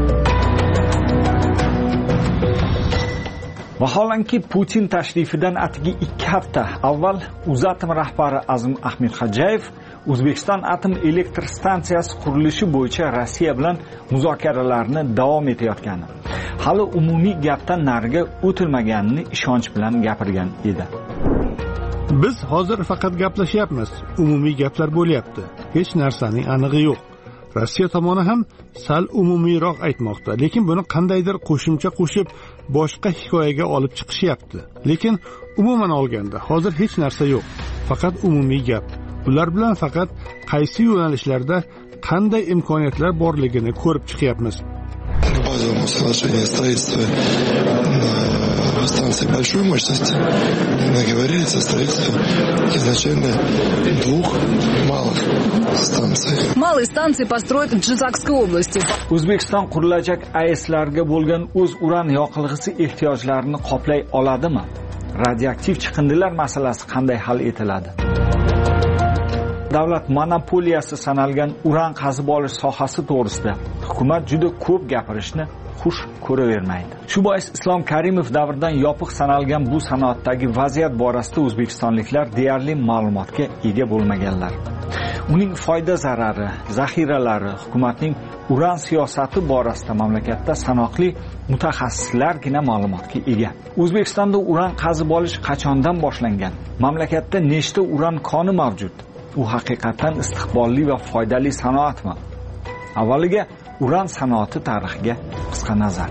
Vaholanki Putin tashrifidan atigi 2 hafta avval Uzatom rahbari Azim Ahmedxo'jayev O'zbekiston atom elektr stansiyasi qurilishi bo'yicha Rossiya bilan muzokaralarni davom etayotgani, hali umumiy gapdan nariga o'tilmaganini ishonch bilan gapirgan edi. Biz hozir faqat gaplashyapmiz. Umumiy gaplar bo'lyapti. Hech narsaning anig'i yo'q. Rossiya tomoni ham sal umumiyroq aytmoqda, lekin buni qandaydir qo'shimcha qo'shib boshqa hikoyaga olib chiqishyapti. Lekin umuman olganda hozir hech narsa yo'q. Faqat umumiy gap. Ular bilan faqat qaysi yo'nalishlarda qanday imkoniyatlar borligini ko'rib chiqyapmiz. Базовому соглашению строительства станции большой мощности договорились о строительстве изначально 2 малых станций. Малые станции построят в Джизакской области. O'zbekiston qurilajak AESlarga bo'lgan o'z uran yoqilg'isi ehtiyojlarini qoplay oladimi? Radioaktiv chiqindilar masalasi qanday hal etiladi? Davlat monopoliyasi sanalgan uran qazib olish sohasi to'g'risida hukumat juda ko'p gapirishni xush ko'ravermaydi. Shu bois Islom Karimov davridan yopiq sanalgan bu sanoatdagi vaziyat borasida o'zbekistonliklar deyarli ma'lumotga ega bo'lmaganlar. Uning foyda zarari, zaxiralari, hukumatning uran siyosati borasida mamlakatda sanoqli mutaxassislargina ma'lumotga ega. O'zbekistonda uran qazib olish qachondan boshlangan? Mamlakatda nechta uran koni mavjud? U haqiqatan istiqbolli va foydali sanoatmi? Avvaliga uran sanoati tarixiga qisqa nazar.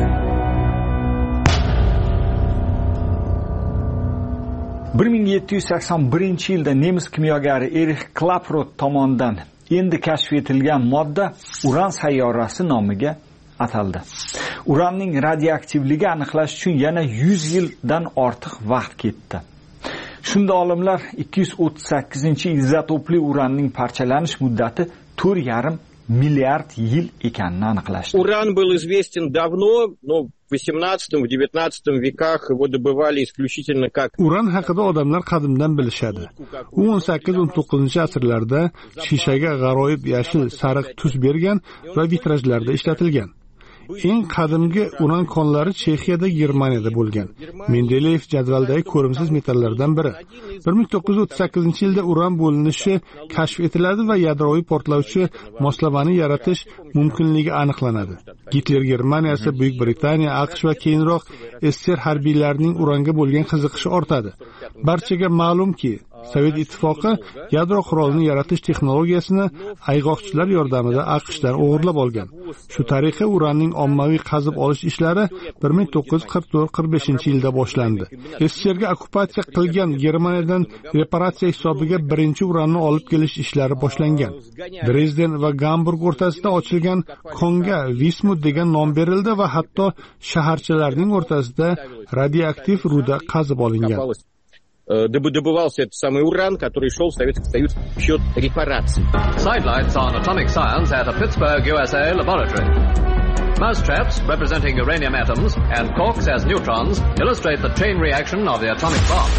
(1781 yilda nemis kimyogari Erich Klaproth tomonidan endi kashf etilgan modda uran sayyorasi nomiga ataldi. Uranning radioaktivligi aniqlash uchun yana 100 yildan ortiq vaqt ketdi. Shunda olimlar 238-izotopli uranning parchalanish muddati 4,5 milliard yil ekanini aniqlashdi. Уран был известен давно, но в 18 в 19 веках его добывали исключительно как Uran haqida odamlar qadimdan bilishadi. U 18-19-asrlarda shishaga g'aroyib yashil sariq tus bergan va vitrajlarda ishlatilgan. Eng qadimgi uran konlari Chexiyada, Germaniyada bo'lgan. Mendeleyev jadvaldagi ko'rimsiz metallardan biri. 1938-yilda uran bo'linishi kashf etiladi va yadroviy portlovchi moslamani yaratish mumkinligi aniqlanadi. Gitler Germaniyasi, Buyuk Britaniya, AQSh va keyinroq SSR harbiylarining uranga bo'lgan qiziqishi ortadi. Barchaga ma'lumki, Sovet ittifoqi yadro qurolini yaratish texnologiyasini ayg'oqchilar yordamida AQShdan o'g'irlab olgan. Shu tariqa uranning ommaviy qazib olish ishlari 1944-45 yilda boshlandi. SSRga okkupatsiya qilgan Germaniyadan reparatsiya hisobiga birinchi uranni olib kelish ishlari boshlangan. Dresden va Gamburg o'rtasida ochilgan konga Vismut degan nom berildi va hatto shaharchalarning o'rtasida radioaktiv ruda qazib olingan. Добывался этот самый уран, который шел в Советский Союз в счет репараций. Sidelights on atomic science at a Pittsburgh, USA laboratory. Mousetraps representing uranium atoms and corks as neutrons illustrate the chain reaction of the atomic bomb.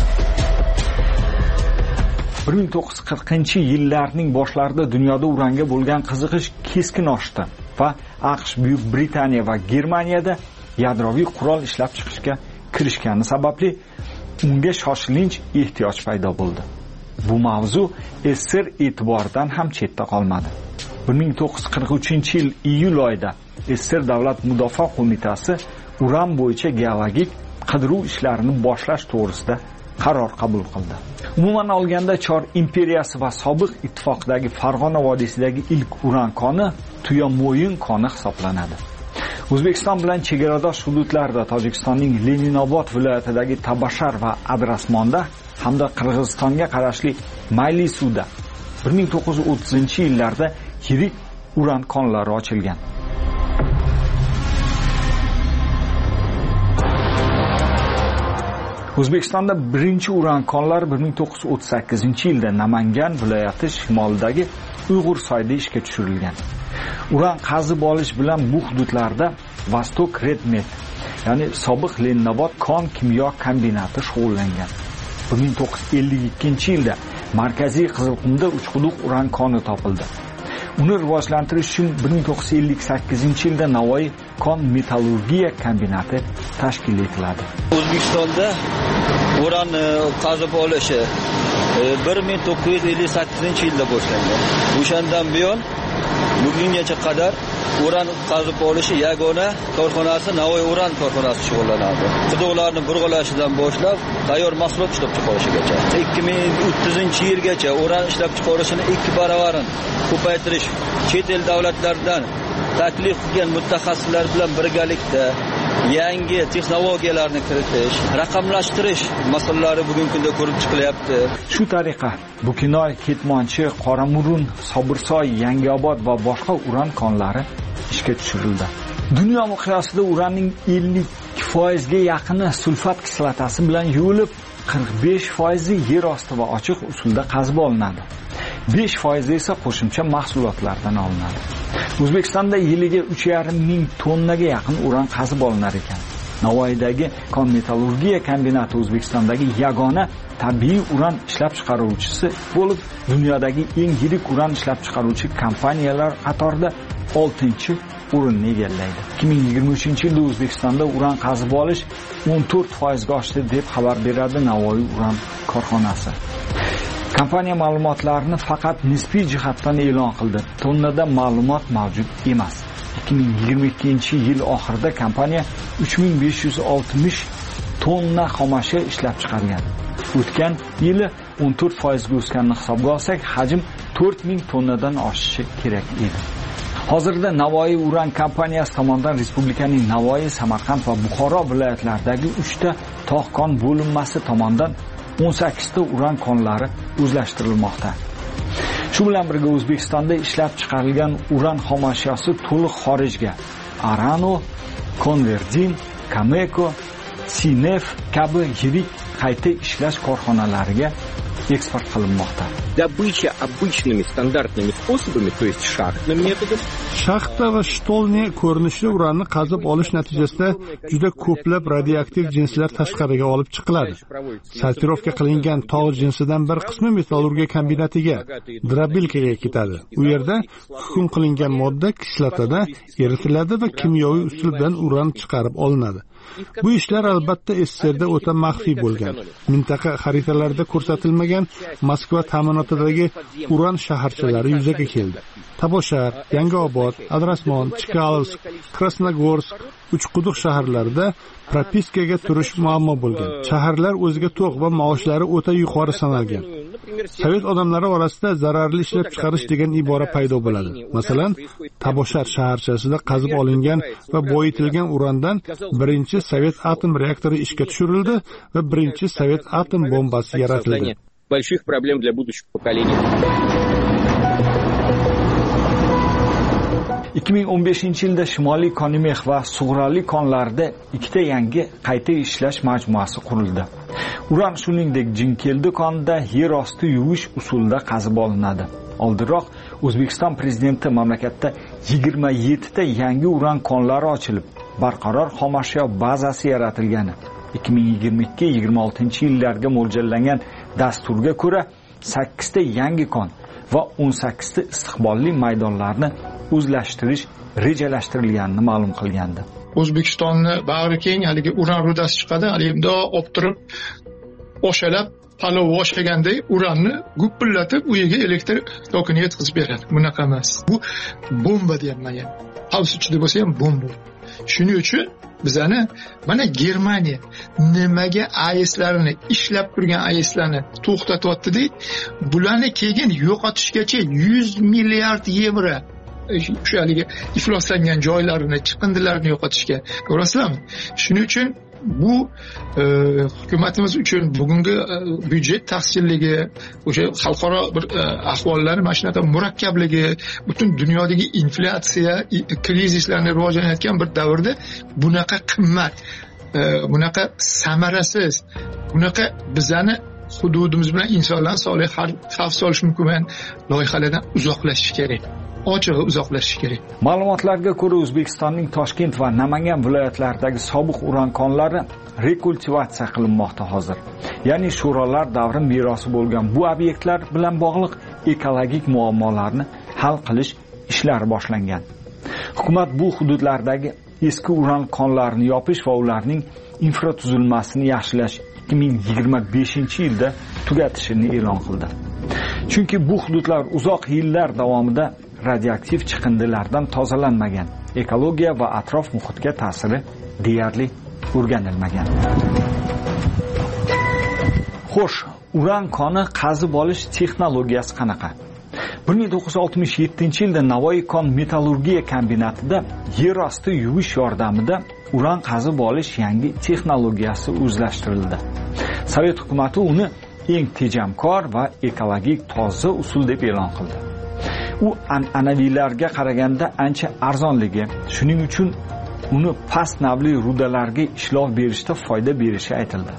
1940-yillarning boshlarida dunyoda uranga bo'lgan qiziqish keskin oshdi va AQSh, Buyuk Britaniya va Germaniyada yadroviy qurol ishlab chiqishga kirishgani sababli unga shoshilinch ehtiyoj paydo bo'ldi. Bu mavzu SSR e'tiboridan ham chetda qolmadi. 1943-yil iyul oyida SSR Davlat Mudofaa qo'mitasi uran bo'yicha geologik qidiruv ishlarini boshlash to'g'risida qaror qabul qildi. Umuman olganda Chor imperiyasi va sobiq ittifoqdagi Farg'ona vodiysidagi ilk uran koni Tuyamo'yin koni hisoblanadi. O'zbekiston bilan chegaradosh hududlarda Tojikistonning Leninobod viloyatidagi Tabashar va Adrasmonda hamda Qirg'izistonga qarashli Maylisuvda 1930-yillarda yirik uran konlari ochilgan. O'zbekistonda birinchi uran konlari 1938-yilda Namangan viloyati shimolidagi Uyg'ur soyida ishga tushirilgan. Uran qazib olish bilan bu hududlarda Vostok Redmet, ya'ni sobiq Leninobod kon kimyo kombinati shug'ullangan. 1952-yilda Markaziy Qizilqumda Uchquduq uran koni topildi. Uni rivojlantirish uchun 1958-yilda Navoiy kon metallurgiya kombinati tashkil etiladi. O'zbekistonda uran qazib olishi 1958-yilda boshlangan. O'shandan buyon bugungacha qadar uran qazib olishi yagona korxonasi Navoiy uran korxonasi shug'ullanadi. Quduqlarni burg'alashidan boshlab tayyor mahsulot ishlab chiqarishigacha 2030-yilgacha uran ishlab chiqarishini 2 baravarini ko'paytirish, chet el davlatlardan taklif qilgan mutaxassislar bilan birgalikda yangi texnologiyalarni kiritish, raqamlashtirish masalalari bugungi kunda ko'rib chiqilyapti. Shu tariqa Bukinoy, Ketmonchi, Qoramurun, Sobirsoy, Yangiobod va boshqa uran konlari ishga tushirildi. Dunyo miqyosida uranning 50% ga yaqini sulfat kislotasi bilan yuvilib, 45% yer osti va ochiq usulda qazib olinadi. 5% esa qo'shimcha mahsulotlardan olinadi. O'zbekistonda yiliga 3,5 ming tonnaga yaqin uran qazib olinar ekan. Navoiydagi kon metallurgiya kombinati O'zbekistondagi yagona tabiiy uran ishlab chiqaruvchisi bo'lib, dunyodagi eng yirik uran ishlab chiqaruvchi kompaniyalar qatorida 6-o'rinni egallaydi. 2023-yilda O'zbekistonda uran qazib olish 14% ga oshdi deb xabar beradi Navoiy uran korxonasi. Kompaniya ma'lumotlarini faqat nisbiy jihatdan e'lon qildi. Tonnada ma'lumot mavjud emas. 2022-yil oxirida kompaniya 3560 tonna xomashyo ishlab chiqargan. O'tgan yili 14% ga o'sganini hisobga olsak, hajm 4000 tonnadan oshishi kerak edi. Hozirda Navoiy uran kompaniyasi tomonidan respublikaning Navoiy, Samarqand va Buxoro viloyatlaridagi 3 ta tog' kon bo'linmasi tomonidan 18 ta uran konlari o'zlashtirilmoqda. Shu bilan birga O'zbekistonda ishlab chiqarilgan uran xomashyosi to'liq xorijga Arano, Converdin, Cameco, Sinef kabi yirik qayta ishlash korxonalariga eksport qilinmoqda. Добыча обычными стандартными способами, то есть шахтным методом. Shaxta va shtolni ko'rinishli uranni qazib olish natijasida juda ko'plab radioaktiv jinslar tashqariga olib chiqiladi. Sortirovka qilingan tog' jinsidan bir qismi metallurgiya kombinatiga, Drabilkaga ketadi. U yerda hukm qilingan modda kislotada eritiladi va kimyoviy usul bilan uran chiqarib olinadi. Bu ishlar albatta SSRda o'ta maxfiy bo'lgan. Mintaqa xaritalarida ko'rsatilmagan Moskva ta'minotidagi uran shaharchalari yuzaga keldi. Taboshar, Yangiobod, Adrasmon, Chkalsk, Krasnogorsk, Uchquduq shaharlarida propiskaga turish muammo bo'lgan. Shaharlar o'ziga to'q va maoshlari o'ta yuqori sanalgan. Sovet odamlari orasida zararli ishlab chiqarish degan ibora paydo bo'ladi. Masalan, Taboshar shaharchasida qazib olingan va boyitilgan urandan birinchi Sovet atom reaktori ishga tushirildi va birinchi Sovet atom bombasi yaratildi. Больших проблем для будущих поколений. 2015-yilda Shimoliy Konimix va Sug'urali konlarida 2 ta yangi qayta ishlash majmuasi qurildi. Uran shuningdek Jinkeldi konida yer osti yuvish usulida qazib olinadi. Oldinroq O'zbekiston prezidenti mamlakatda 27 ta yangi uran konlari ochilib, barqaror xomashyo bazasi yaratilgani. 2022-26-yillarga mo'ljallangan dasturga ko'ra 8 ta yangi kon va 18 ta istiqbolli maydonlarni o'zlashtirish rejalashtirilganini ma'lum qilgandi. O'zbekistonni bag'ri keng haligi uran rudasi chiqadi, haligi bundoq olib turib oshalab palov oshlaganday uranni gupillatib u yerga elektr tokini yetkazib beradi. Bunaqa emas. Bu bomba deyapman yani. Xavf ichida bo'lsa ham bomba. Shuning uchun bizani mana Germaniya nimaga AESlarini ishlab turgan AESlarni to'xtatyapti-da, bularni keyin yo'qotishgacha 100 milliard yevro shu haligi ifloslangan joylarini, chiqindilarini yo'qotishga, ko'rasizlarmi? Shuning uchun bu hukumatimiz uchun bugungi byudjet taqsirligi, o'sha xalqaro bir ahvollari mana shunaqa murakkabligi, butun dunyodagi inflyatsiya, krizislarni rivojlanayotgan bir davrda bunaqa qimmat, bunaqa samarasiz, bunaqa bizani hududimiz bilan insonlar sog'liq xavf solishi mumkin bo'lgan loyihalardan uzoqlashish kerak. Ochig'i uzoqlashish kerak. Ma'lumotlarga ko'ra O'zbekistonning Toshkent va Namangan viloyatlaridagi sobiq uran konlari rekultivatsiya qilinmoqda hozir. Ya'ni sho'rolar davri merosi bo'lgan bu obyektlar bilan bog'liq ekologik muammolarni hal qilish ishlari boshlangan. Hukumat bu hududlardagi eski uran konlarini yopish va ularning infratuzilmasini yaxshilash 2025-yilda tugatishini e'lon qildi. Chunki bu hududlar uzoq yillar davomida radioaktiv chiqindilardan tozalanmagan, ekologiya va atrof muhitga ta'siri deyarli o'rganilmagan. Xo'sh, uran koni qazib olish texnologiyasi qanaqa? 1967-yilda Navoiy kon metallurgiya kombinatida yer osti yuvish yordamida uran qazib olish yangi texnologiyasi o'zlashtirildi. Sovet hukumati uni eng tejamkor va ekologik toza usul deb e'lon qildi. U an'anaviylarga qaraganda ancha arzonligi, shuning uchun uni past navli rudalarga ishlov berishda foyda berishi aytildi.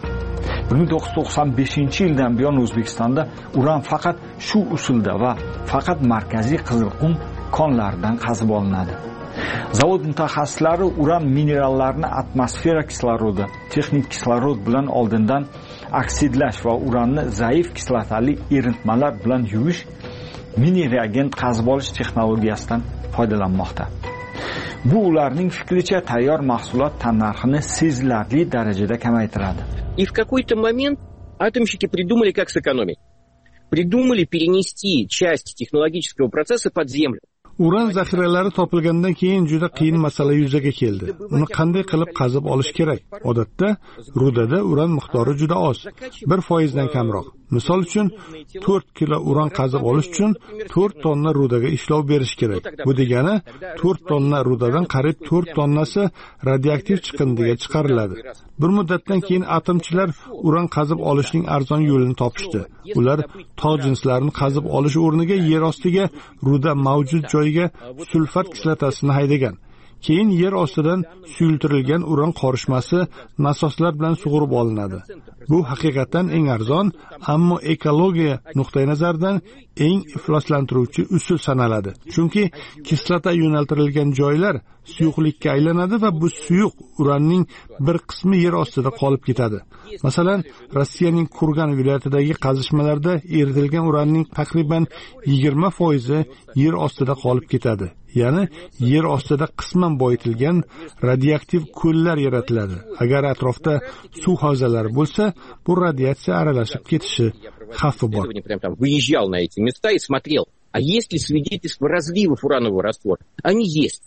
1995-yildan buyon O'zbekistonda uran faqat shu usulda va faqat markaziy Qizilqum konlaridan qazib olinadi. Zavod mutaxassislari uran minerallarini atmosfera kislorodi, texnik kislorod bilan oldindan oksidlash va uranni zaif kislotali eritmalar bilan yuvish mini reagent qazib olish texnologiyasidan foydalanmoqda. Bu ularning fikricha tayyor mahsulot tannarxini sezilarli darajada kamaytiradi. И в какой-то момент атомщики придумали, как сэкономить. Придумали перенести часть технологического процесса под землю. Uran zaxiralari topilgandan keyin juda qiyin masala yuzaga keldi. Uni qanday qilib qazib olish kerak? Odatda rudada uran miqdori juda oz, 1% dan kamroq. Misol uchun 4 kilo uran qazib olish uchun 4 tonna rudaga ishlov berish kerak. Bu degani 4 tonna rudadan qariyb 4 tonnasi radioaktiv chiqindiga chiqariladi. Bir muddatdan keyin atomchilar uran qazib olishning arzon yo'lini topishdi. Ular tog' jinslarini qazib olish o'rniga yer ostiga ruda mavjud joyiga sulfat kislotasini haydagan. Keyin yer ostidan suyultirilgan uran qorishmasi nasoslar bilan sug'urib olinadi. Bu haqiqatan eng arzon, ammo ekologiya nuqtai nazaridan eng ifloslantiruvchi usul sanaladi. Chunki kislota yo'naltirilgan joylar suyuqlikka aylanadi va bu suyuq uranning bir qismi yer ostida qolib ketadi. Masalan, Rossiyaning Kurgan viloyatidagi qazishmalarda eritilgan uranning taqriban 20% yer ostida qolib ketadi. Ya'ni yer ostida qisman boyitilgan radioaktiv ko'llar yaratiladi. Agar atrofda suv havzalari bo'lsa, bu radiatsiya aralashib ketishi xavfi bor. Выезжал на эти места и смотрел, а есть ли свидетельства разливов уранового раствора? Они есть.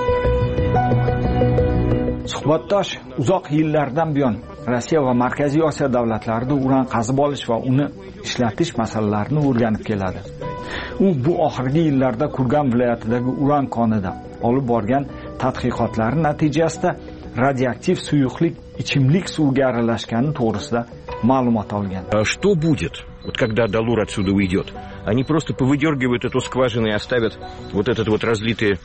Suhbatdosh uzoq yillardan buyon Rossiya va Markaziy Osiyo davlatlarida uran qazib olish va uni ishlatish masalalarini o'rganib keladi. U bu oxirgi yillarda Kurgan viloyatidagi uran konida olib borgan tadqiqotlari natijasida radioaktiv suyuqlik ichimlik suviga aralashgani to'g'risida ma'lumot olgan. Что будет, вот когда Далур отсюда уйдет? Они просто повыдергивают эту скважину и оставят вот этот вот разлитые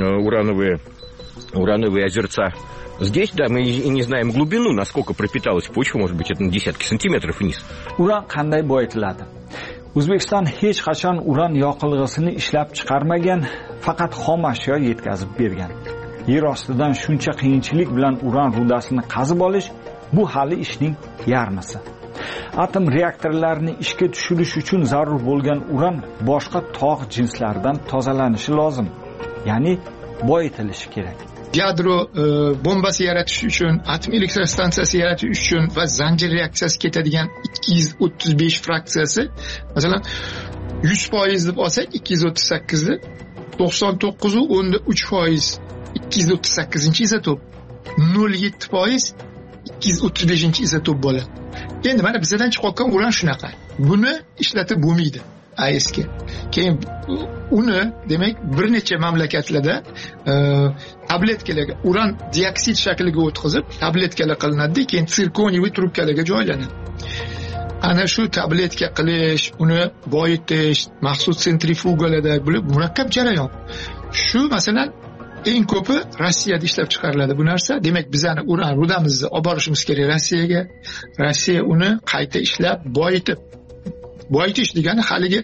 урановые озерца. Здесь, да, мы и не знаем глубину, насколько пропиталась почва, может быть, это на десятки сантиметров вниз. Uran qanday boyitiladi? O'zbekiston hech qachon uran yoqilg'isini ishlab chiqarmagan, faqat xom ashyo yetkazib bergan. Yer ostidan shuncha qiyinchilik bilan uran rudasini qazib olish bu hali ishning yarmisi. Atom reaktorlarini ishga tushirish uchun zarur bo'lgan uran boshqa tog' jinslaridan tozalanishi lozim. Ya'ni boyitilishi kerak. Yadro bombasi yaratish uchun, atom elektrostansiyasi yaratish uchun va zanjir reaksiyasi ketadigan 235 fraksiyasi, masalan 100% deb olsak 238 ni 99.3% 238-izotop, 0.7% 235-izotop bo'ladi. Endi mana bizdan chiqayotgan uran shunaqa. Buni ishlatib bo'lmaydi. AESga. Keyin uni demak bir necha mamlakatlarda tabletkalarga uran dioksid shakliga o'tkazib tabletkalar qilinadi, keyin sirkoniy trubkalarga joylanadi. Ana shu tabletka qilish, uni boyitish, maxsus sentrifugalarda bo'lib murakkab jarayon. Shu masalan eng ko'pi Rossiyada ishlab chiqariladi bu narsa. Demak, bizani uran rudamizni olib borishimiz kerak Rossiyaga. Rossiya uni qayta ishlab boyitish degani haligi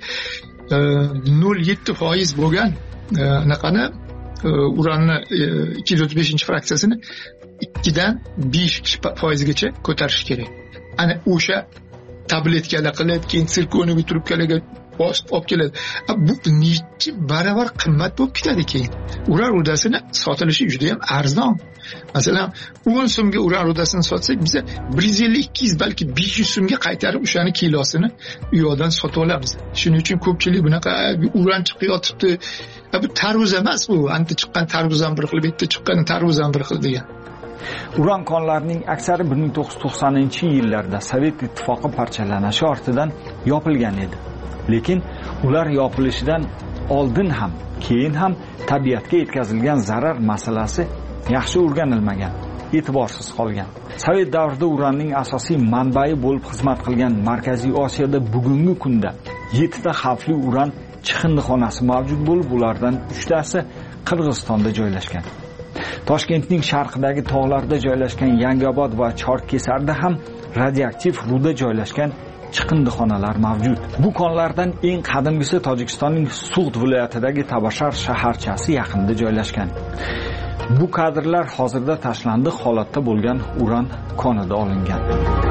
0.7% bo'lgan anaqani uranni 235-fraksiyasini 2 dan 5% gacha ko'tarish kerak. Ana o'sha tabletkalar qilib, keyin sirkoniy trubkalarga olib keladi. Bu necha baravar qimmat bo'lib ketadi keyin. Uran rudasini sotilishi juda ham arzon. Masalan, 10 so'mga uran rudasini sotsak, biz 150-200 balki 500 so'mga qaytarib o'shani kilosini u yoqdan sotib olamiz. Shuning uchun ko'pchilik bunaqa uran chiqib yotibdi. Bu tarvuz emas bu. Anta chiqqan tarvuz ham bir xil, bitta chiqqan tarvuz ham bir xil degan. Uran konlarining aksari 1990-yillarda Sovet ittifoqi parchalanishi ortidan yopilgan edi. Lekin ular yopilishidan oldin ham, keyin ham tabiatga yetkazilgan zarar masalasi yaxshi o'rganilmagan. e'tiborsiz qolgan. Sovet davrida uranning asosiy manbai bo'lib xizmat qilgan Markaziy Osiyoda bugungi kunda 7 ta xavfli uran chiqindixonasi mavjud bo'lib, ulardan 3 tasi Qirg'izistonda joylashgan. Toshkentning sharqidagi tog'larda joylashgan Yangiobod va Chorkesarda ham radioaktiv ruda joylashgan chiqindixonalar mavjud. Bu konlardan eng qadimgisi Tojikistonning Sug'd viloyatidagi Tabashar shaharchasi yaqinida joylashgan. Bu kadrlar hozirda tashlandiq holatda bo'lgan uran konida olingan.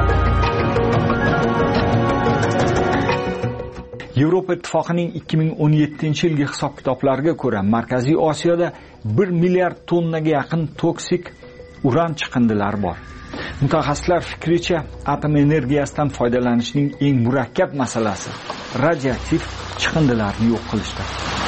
Yevropa Ittifoqining 2017-yilgi hisob-kitoblariga ko'ra, Markaziy Osiyoda 1 milliard tonnaga yaqin toksik uran chiqindilari bor. Mutaxassislar fikricha, atom energiyasidan foydalanishning eng murakkab masalasi radioaktiv chiqindilarni yo'q qilishdir.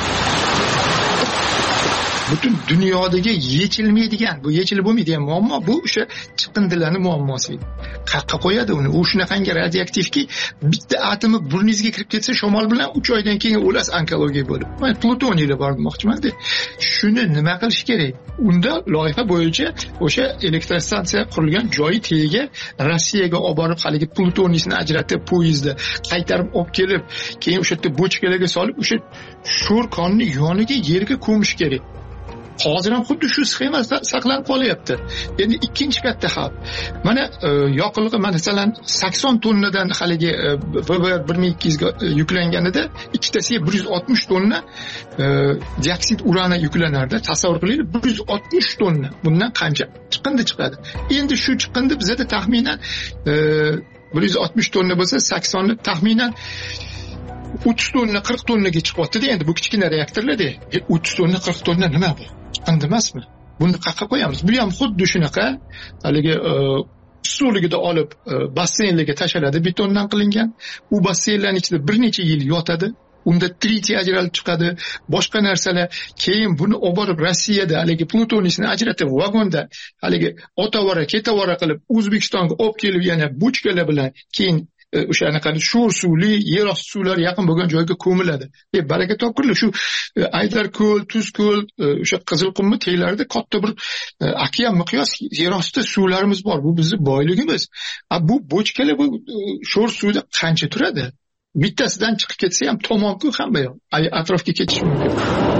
Butun dunyodagi yechilmaydigan, bu yechilib bo'lmaydigan muammo bu o'sha chiqindilarning muammosi. Qayerga qo'yadi uni? U shunaqangi radioaktivki, bitta atomi burningizga kirib ketsa, shamol bilan 3 oydan keyin o'lasiz onkologiya bo'lib. Men plutoniylar bor demoqchiman-da. Shuni nima qilish kerak? Unda loyiha bo'yicha o'sha elektrostansiya qurilgan joyi tagiga Rossiyaga olib borib, haligi plutoniyni ajratib, poyezdda qaytarib olib kelib, keyin o'sha yerda bochkalarga solib, o'sha sho'r konni yoniga yerga ko'mish kerak. Hozir ham xuddi shu sxema saqlanib qolyapti. Endi ikkinchi katta xavf. Mana yoqilg'i masalan 80 tonnadan haligi BB1200 ga yuklanganida ikkitasiga 160 tonna dioksid urani yuklanardi. Tasavvur qiling, 160 tonna. Bundan qancha chiqindi chiqadi? Endi shu chiqindi bizda taxminan 160 tonna bo'lsa, 80 ni taxminan 30 tonna 40 tonnaga chiqyapti-da. Endi bu kichkina reaktorlarda 30 tonna 40 tonna nima bu? Chiqindi emasmi? Buni qayerga qo'yamiz? Bu ham xuddi shunaqa haligi suvligida olib basseynlarga tashaladi, betondan qilingan. U basseynlarning ichida bir necha yil yotadi. Unda tritiy ajralib chiqadi, boshqa narsalar. Keyin buni olib borib Rossiyada haligi plutoniyni ajratib vagonda haligi otavora ketavora qilib O'zbekistonga olib kelib yana bochkalar bilan keyin o'sha anaqa sho'r suvli yer osti suvlari yaqin bo'lgan joyga ko'miladi. Baraka topkurlar shu Aydarko'l, Tuzko'l, o'sha Qizilqummi teylarida katta bir okean miqyos yer osti suvlarimiz bor. Bu bizning boyligimiz. Bu bochkalar bu sho'r suvda qancha turadi? Bittasidan chiqib ketsa ham tamomku hamma yoq. Atrofga ketish mumkin.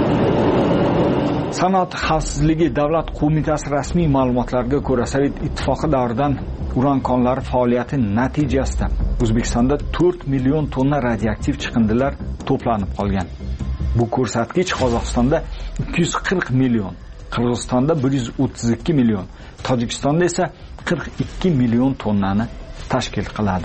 Sanoat xavfsizligi davlat qo'mitasi rasmiy ma'lumotlariga ko'ra, Sovet ittifoqi davridan uran konlari faoliyati natijasida O'zbekistonda 4 million tonna radioaktiv chiqindilar to'planib qolgan. Bu ko'rsatkich Qozog'istonda 240 million, Qirg'izistonda 132 million, Tojikistonda esa 42 million tonnani tashkil qiladi.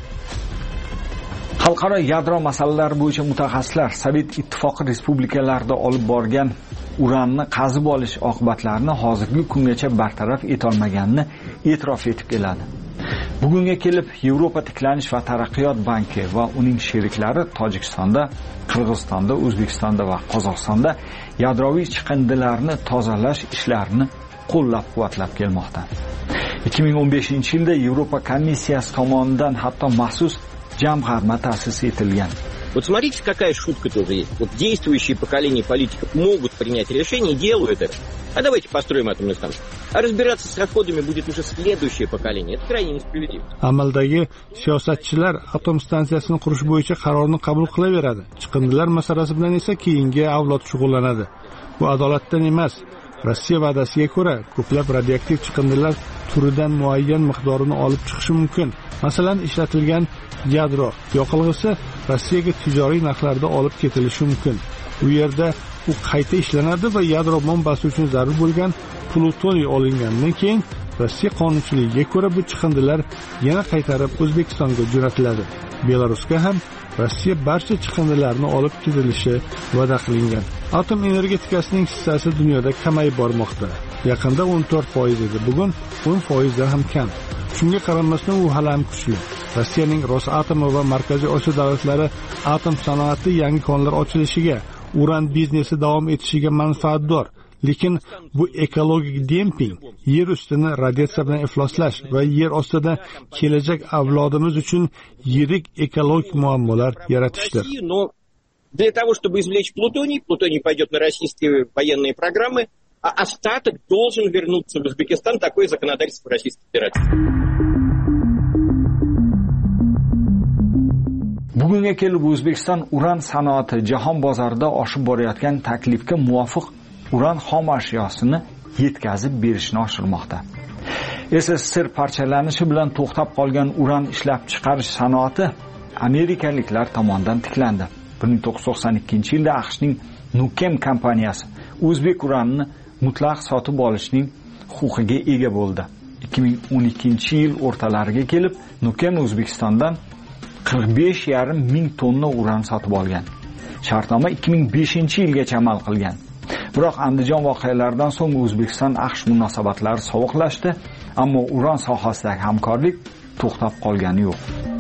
Xalqaro yadro masalalari bo'yicha mutaxassislar Sovet ittifoqi respublikalarida olib borgan uranni qazib olish oqibatlarini hozirgi kungacha bartaraf etolmaganini e'tirof etib keladi. Bugunga kelib Yevropa tiklanish va taraqqiyot banki va uning sheriklari Tojikistonda, Qirg'izistonda, O'zbekistonda va Qozog'istonda yadroviy chiqindilarni tozalash ishlarini qo'llab-quvvatlab kelmoqda. 2015-yilda Yevropa komissiyasi tomonidan hatto maxsus jamg'arma ta'sis etilgan. Вот смотрите, какая шутка тоже есть. Вот действующие поколения политиков могут принять решение и делают это. А давайте построим атомную станцию. А разбираться с расходами будет уже следующее поколение. Это крайне несправедливо. Amaldagi siyosatchilar atom stansiyasini qurish bo'yicha qarorni qabul qilaveradi. Chiqindilar masalasi bilan esa keyingi avlod shug'ullanadi. Bu adolatdan emas. Rossiya va'dasiga ko'ra, ko'plab radioaktiv chiqindilar turidan muayyan miqdorini olib chiqishi mumkin. Masalan, ishlatilgan yadro yoqilg'isi Rossiyaga tijoriy narxlarda olib ketilishi mumkin. U yerda u qayta ishlanadi va yadro bombasi uchun zarur bo'lgan plutoniy olingandan keyin Rossiya qonunchiligiga ko'ra bu chiqindilar yana qaytarib O'zbekistonga jo'natiladi. Belarusga ham Rossiya barcha chiqindilarni olib ketilishi va'da qilingan. Atom energetikasining hissasi dunyoda kamayib bormoqda. Yaqinda 14% edi, bugun 10% dan ham kam. Shunga qaramasdan u hali ham kuchli. Rossiyaning Rosatom va Markaziy Osiyo davlatlari atom sanoati yangi konlar ochilishiga, uran biznesi davom etishiga manfaatdor. Lekin bu ekologik demping, yer ustini radiatsiya bilan ifloslash va yer ostida kelajak avlodimiz uchun yirik ekologik muammolar yaratishdir. Но для того, чтобы извлечь плутоний пойдет на российские военные программы, а остаток должен вернуться в Узбекистан. Такое законодательство Российской Федерации. Bugunga kelib O'zbekiston uran sanoati jahon bozorida oshib borayotgan taklifga muvofiq uran xom ashyosini yetkazib berishni oshirmoqda. SSSR parchalanishi bilan to'xtab qolgan uran ishlab chiqarish sanoati amerikaliklar tomonidan tiklandi. 1992-yilda AQShning Nukem kompaniyasi o'zbek uranini mutlaq sotib olishning huquqiga ega bo'ldi. 2012-yil o'rtalariga kelib Nukem O'zbekistondan 45,5 ming tonna uran sotib olgan. Shartnoma 2005-yilgacha amal qilgan. Biroq Andijon voqealaridan so'ng O'zbekiston AQSh munosabatlari sovuqlashdi, ammo uran sohasidagi hamkorlik to'xtab qolgani yo'q.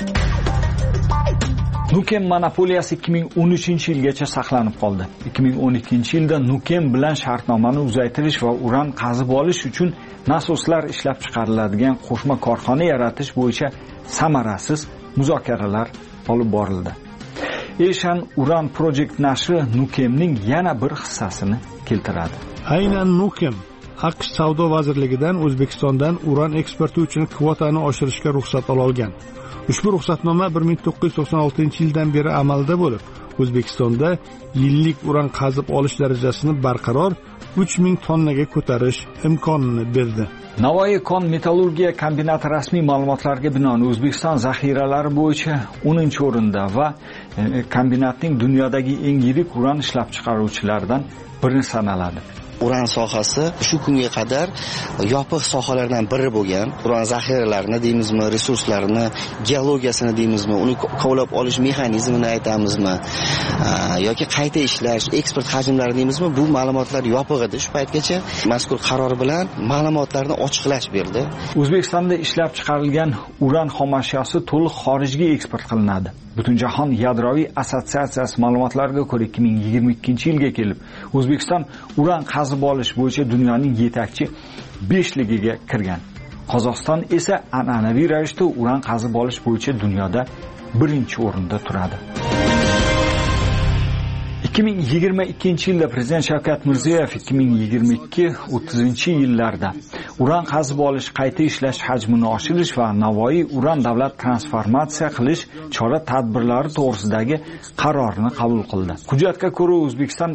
Nukem monopoliyasi 2013-yilgacha saqlanib qoldi. 2012-yilda Nukem bilan shartnomani uzaytirish va uran qazib olish uchun nasoslar ishlab chiqariladigan qo'shma korxona yaratish bo'yicha samarasiz muzokaralar olib borildi. Asian Uran Project nashri Nukemning yana bir hissasini keltiradi. Aynan Nukem AQSh savdo vazirligidan O'zbekistondan uran eksporti uchun kvotani oshirishga ruxsat olgan. Ushbu ruxsatnoma 1996-yildan beri amalda bo'lib, O'zbekistonda yillik uran qazib olish darajasini barqaror 3000 tonnaga ko'tarish imkonini berdi. Navoiy kon metallurgiya kombinati rasmiy ma'lumotlarga binoan O'zbekiston zaxiralari bo'yicha 10-o'rinda va kombinatning dunyodagi eng yirik uran ishlab chiqaruvchilaridan biri sanaladi. Uran sohasi shu kunga qadar yopiq sohalardan biri bo'lgan. Uran zaxiralarini deymizmi, resurslarini, geologiyasini deymizmi, uni kovlab olish mexanizmini aytamizmi, yoki qayta ishlash, eksport hajmlari deymizmi, bu ma'lumotlar yopiq edi. Shu paytgacha mazkur qaror bilan ma'lumotlarni ochiqlash berdi. O'zbekistonda ishlab chiqarilgan uran xom ashyosi to'liq xorijga eksport qilinadi. Butunjahon yadroviy assotsiatsiyasi ma'lumotlariga ko'ra 2022-yilga kelib O'zbekiston uran qazib olish bo'yicha dunyoning yetakchi 5-ligiga kirgan. Qozog'iston esa an'anaviy ravishda uran qazib olish bo'yicha dunyoda 1-o'rinda turadi. 2022-yilda Prezident Shavkat Mirziyoyev 2022-30-yillarda uran qazib olish, qayta ishlash hajmini oshirish va Navoiy uran davlat transformatsiya qilish chora-tadbirlari to'g'risidagi qarorni qabul qildi. Hujjatga ko'ra O'zbekiston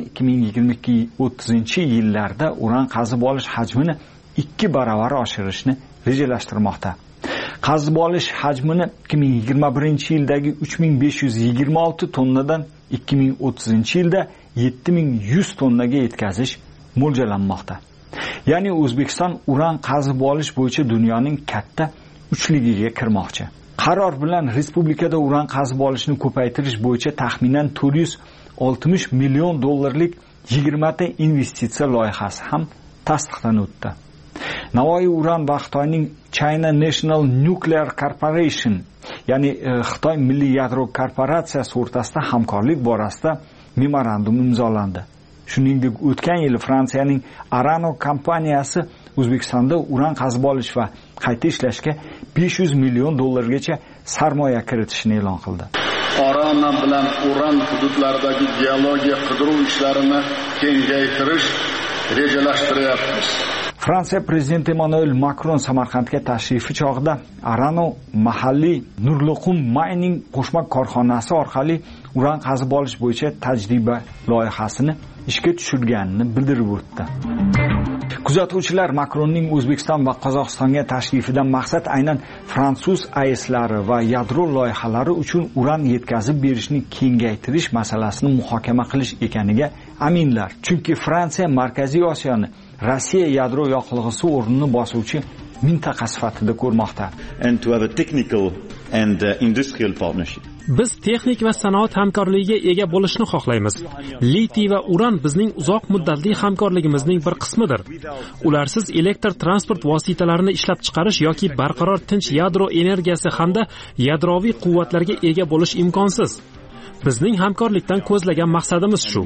2022-30-yillarda uran qazib olish hajmini 2 baravar oshirishni rejalashtirmoqda. Qazib olish hajmini 2021-yildagi 3526 tonnadan 2030-yilda 7100 tonnaga yetkazish mo'ljallanmoqda. Ya'ni O'zbekiston uran qazib olish bo'yicha dunyoning katta 3-ligiga kirmoqchi. Qaror bilan respublikada uran qazib olishni ko'paytirish bo'yicha taxminan 460 million dollarlik 20 ta investitsiya loyihasi ham tasdiqdan o'tdi. Navoiy uran va Xitoyning China National Nuclear Corporation, ya'ni Xitoy Milliy yadro korporatsiyasi o'rtasida hamkorlik borasida memorandum imzolandi. Shuningdek, o'tgan yil Fransiyaning Arano kompaniyasi O'zbekistonda uran qazib olish va qayta ishlashga 500 million dollargacha sarmoya kiritishni e'lon qildi. Arano bilan uran hududlaridagi geologiya qidiruv ishlarini kengaytirish rejalashtiryapmiz. Fransiya prezidenti Emmanuel Macron Samarqandga tashrifi chog'ida Arano mahalliy Nurluqum Mining qo'shma korxonasi orqali uran qazib olish bo'yicha tajriba loyihasini ishga tushirganini bildirib o'tdi. Kuzatuvchilar Macronning O'zbekiston va Qozog'istonga tashrifidan maqsad aynan fransuz AESlari va yadro loyihalari uchun uran yetkazib berishni kengaytirish masalasini muhokama qilish ekaniga aminlar. Chunki Fransiya Markaziy Osiyoni Rossiya yadro yoqilg'isi o'rnini bosuvchi mintaqa sifatida ko'rmoqda. And to have a technical and industrial partnership. Biz texnik va sanoat hamkorligiga ega bo'lishni xohlaymiz. Litiy va uran bizning uzoq muddatli hamkorligimizning bir qismidir. Ularsiz elektr transport vositalarini ishlab chiqarish yoki barqaror tinch yadro energiyasi hamda yadroviy quvvatlarga ega bo'lish imkonsiz. Bizning hamkorlikdan ko'zlagan maqsadimiz shu.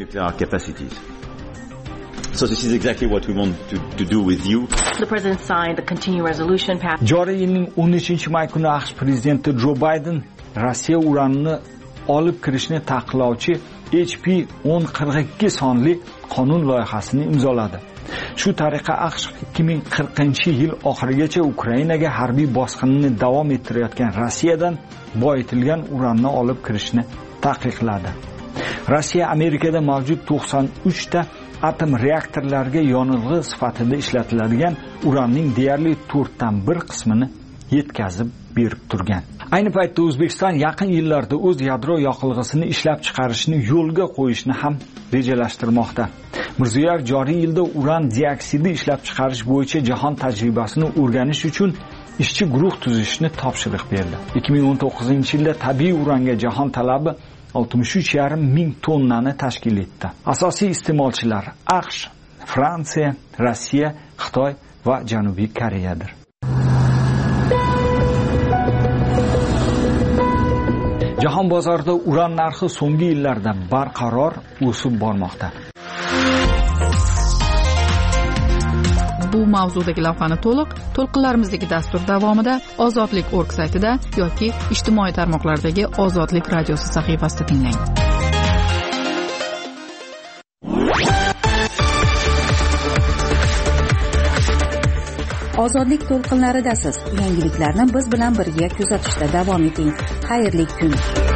So this is exactly what we want to do with you. The president signed the continuing resolution passed. Joriy yilning 13-may kuni AQSh prezidenti Joe Biden Rossiya uranini olib kirishni taqiqlovchi HP 1042 sonli qonun loyihasini imzoladi. Shu tariqa AQSh 2040-yil oxirigacha Ukrainaga harbiy bosqinini davom ettirayotgan Rossiyadan boyitilgan uranni olib kirishni taqiqladi. Rossiya Amerikada mavjud 93 ta atom reaktorlariga yonilg'i sifatida ishlatiladigan uranning deyarli 4/1 qismini yetkazib berib turgan. Ayni paytda O'zbekiston yaqin yillarda o'z yadro yoqilg'isini ishlab chiqarishni yo'lga qo'yishni ham rejalashtirmoqda. Mirziyoyev joriy yilda uran dioksidi ishlab chiqarish bo'yicha jahon tajribasini o'rganish uchun ishchi guruh tuzishni topshiriq berdi. 2019-yilda tabiiy uranga jahon talabi 63,5 ming tonnani tashkil etdi. Asosiy iste'molchilar AQSh, Fransiya, Rossiya, Xitoy va Janubiy Koreyadir. Jahon bozorida uran narxi so'nggi yillarda barqaror o'sib bormoqda. Bu mavzudagi lavhani to'lqinlarimizdagi dastur davomida Ozodlik.org saytida yoki ijtimoiy tarmoqlardagi Ozodlik radiosi sahifasida tinglang. Ozodlik to'lqinlaridasiz. Yangiliklarni biz bilan birga kuzatishda davom eting. Xayrli kun.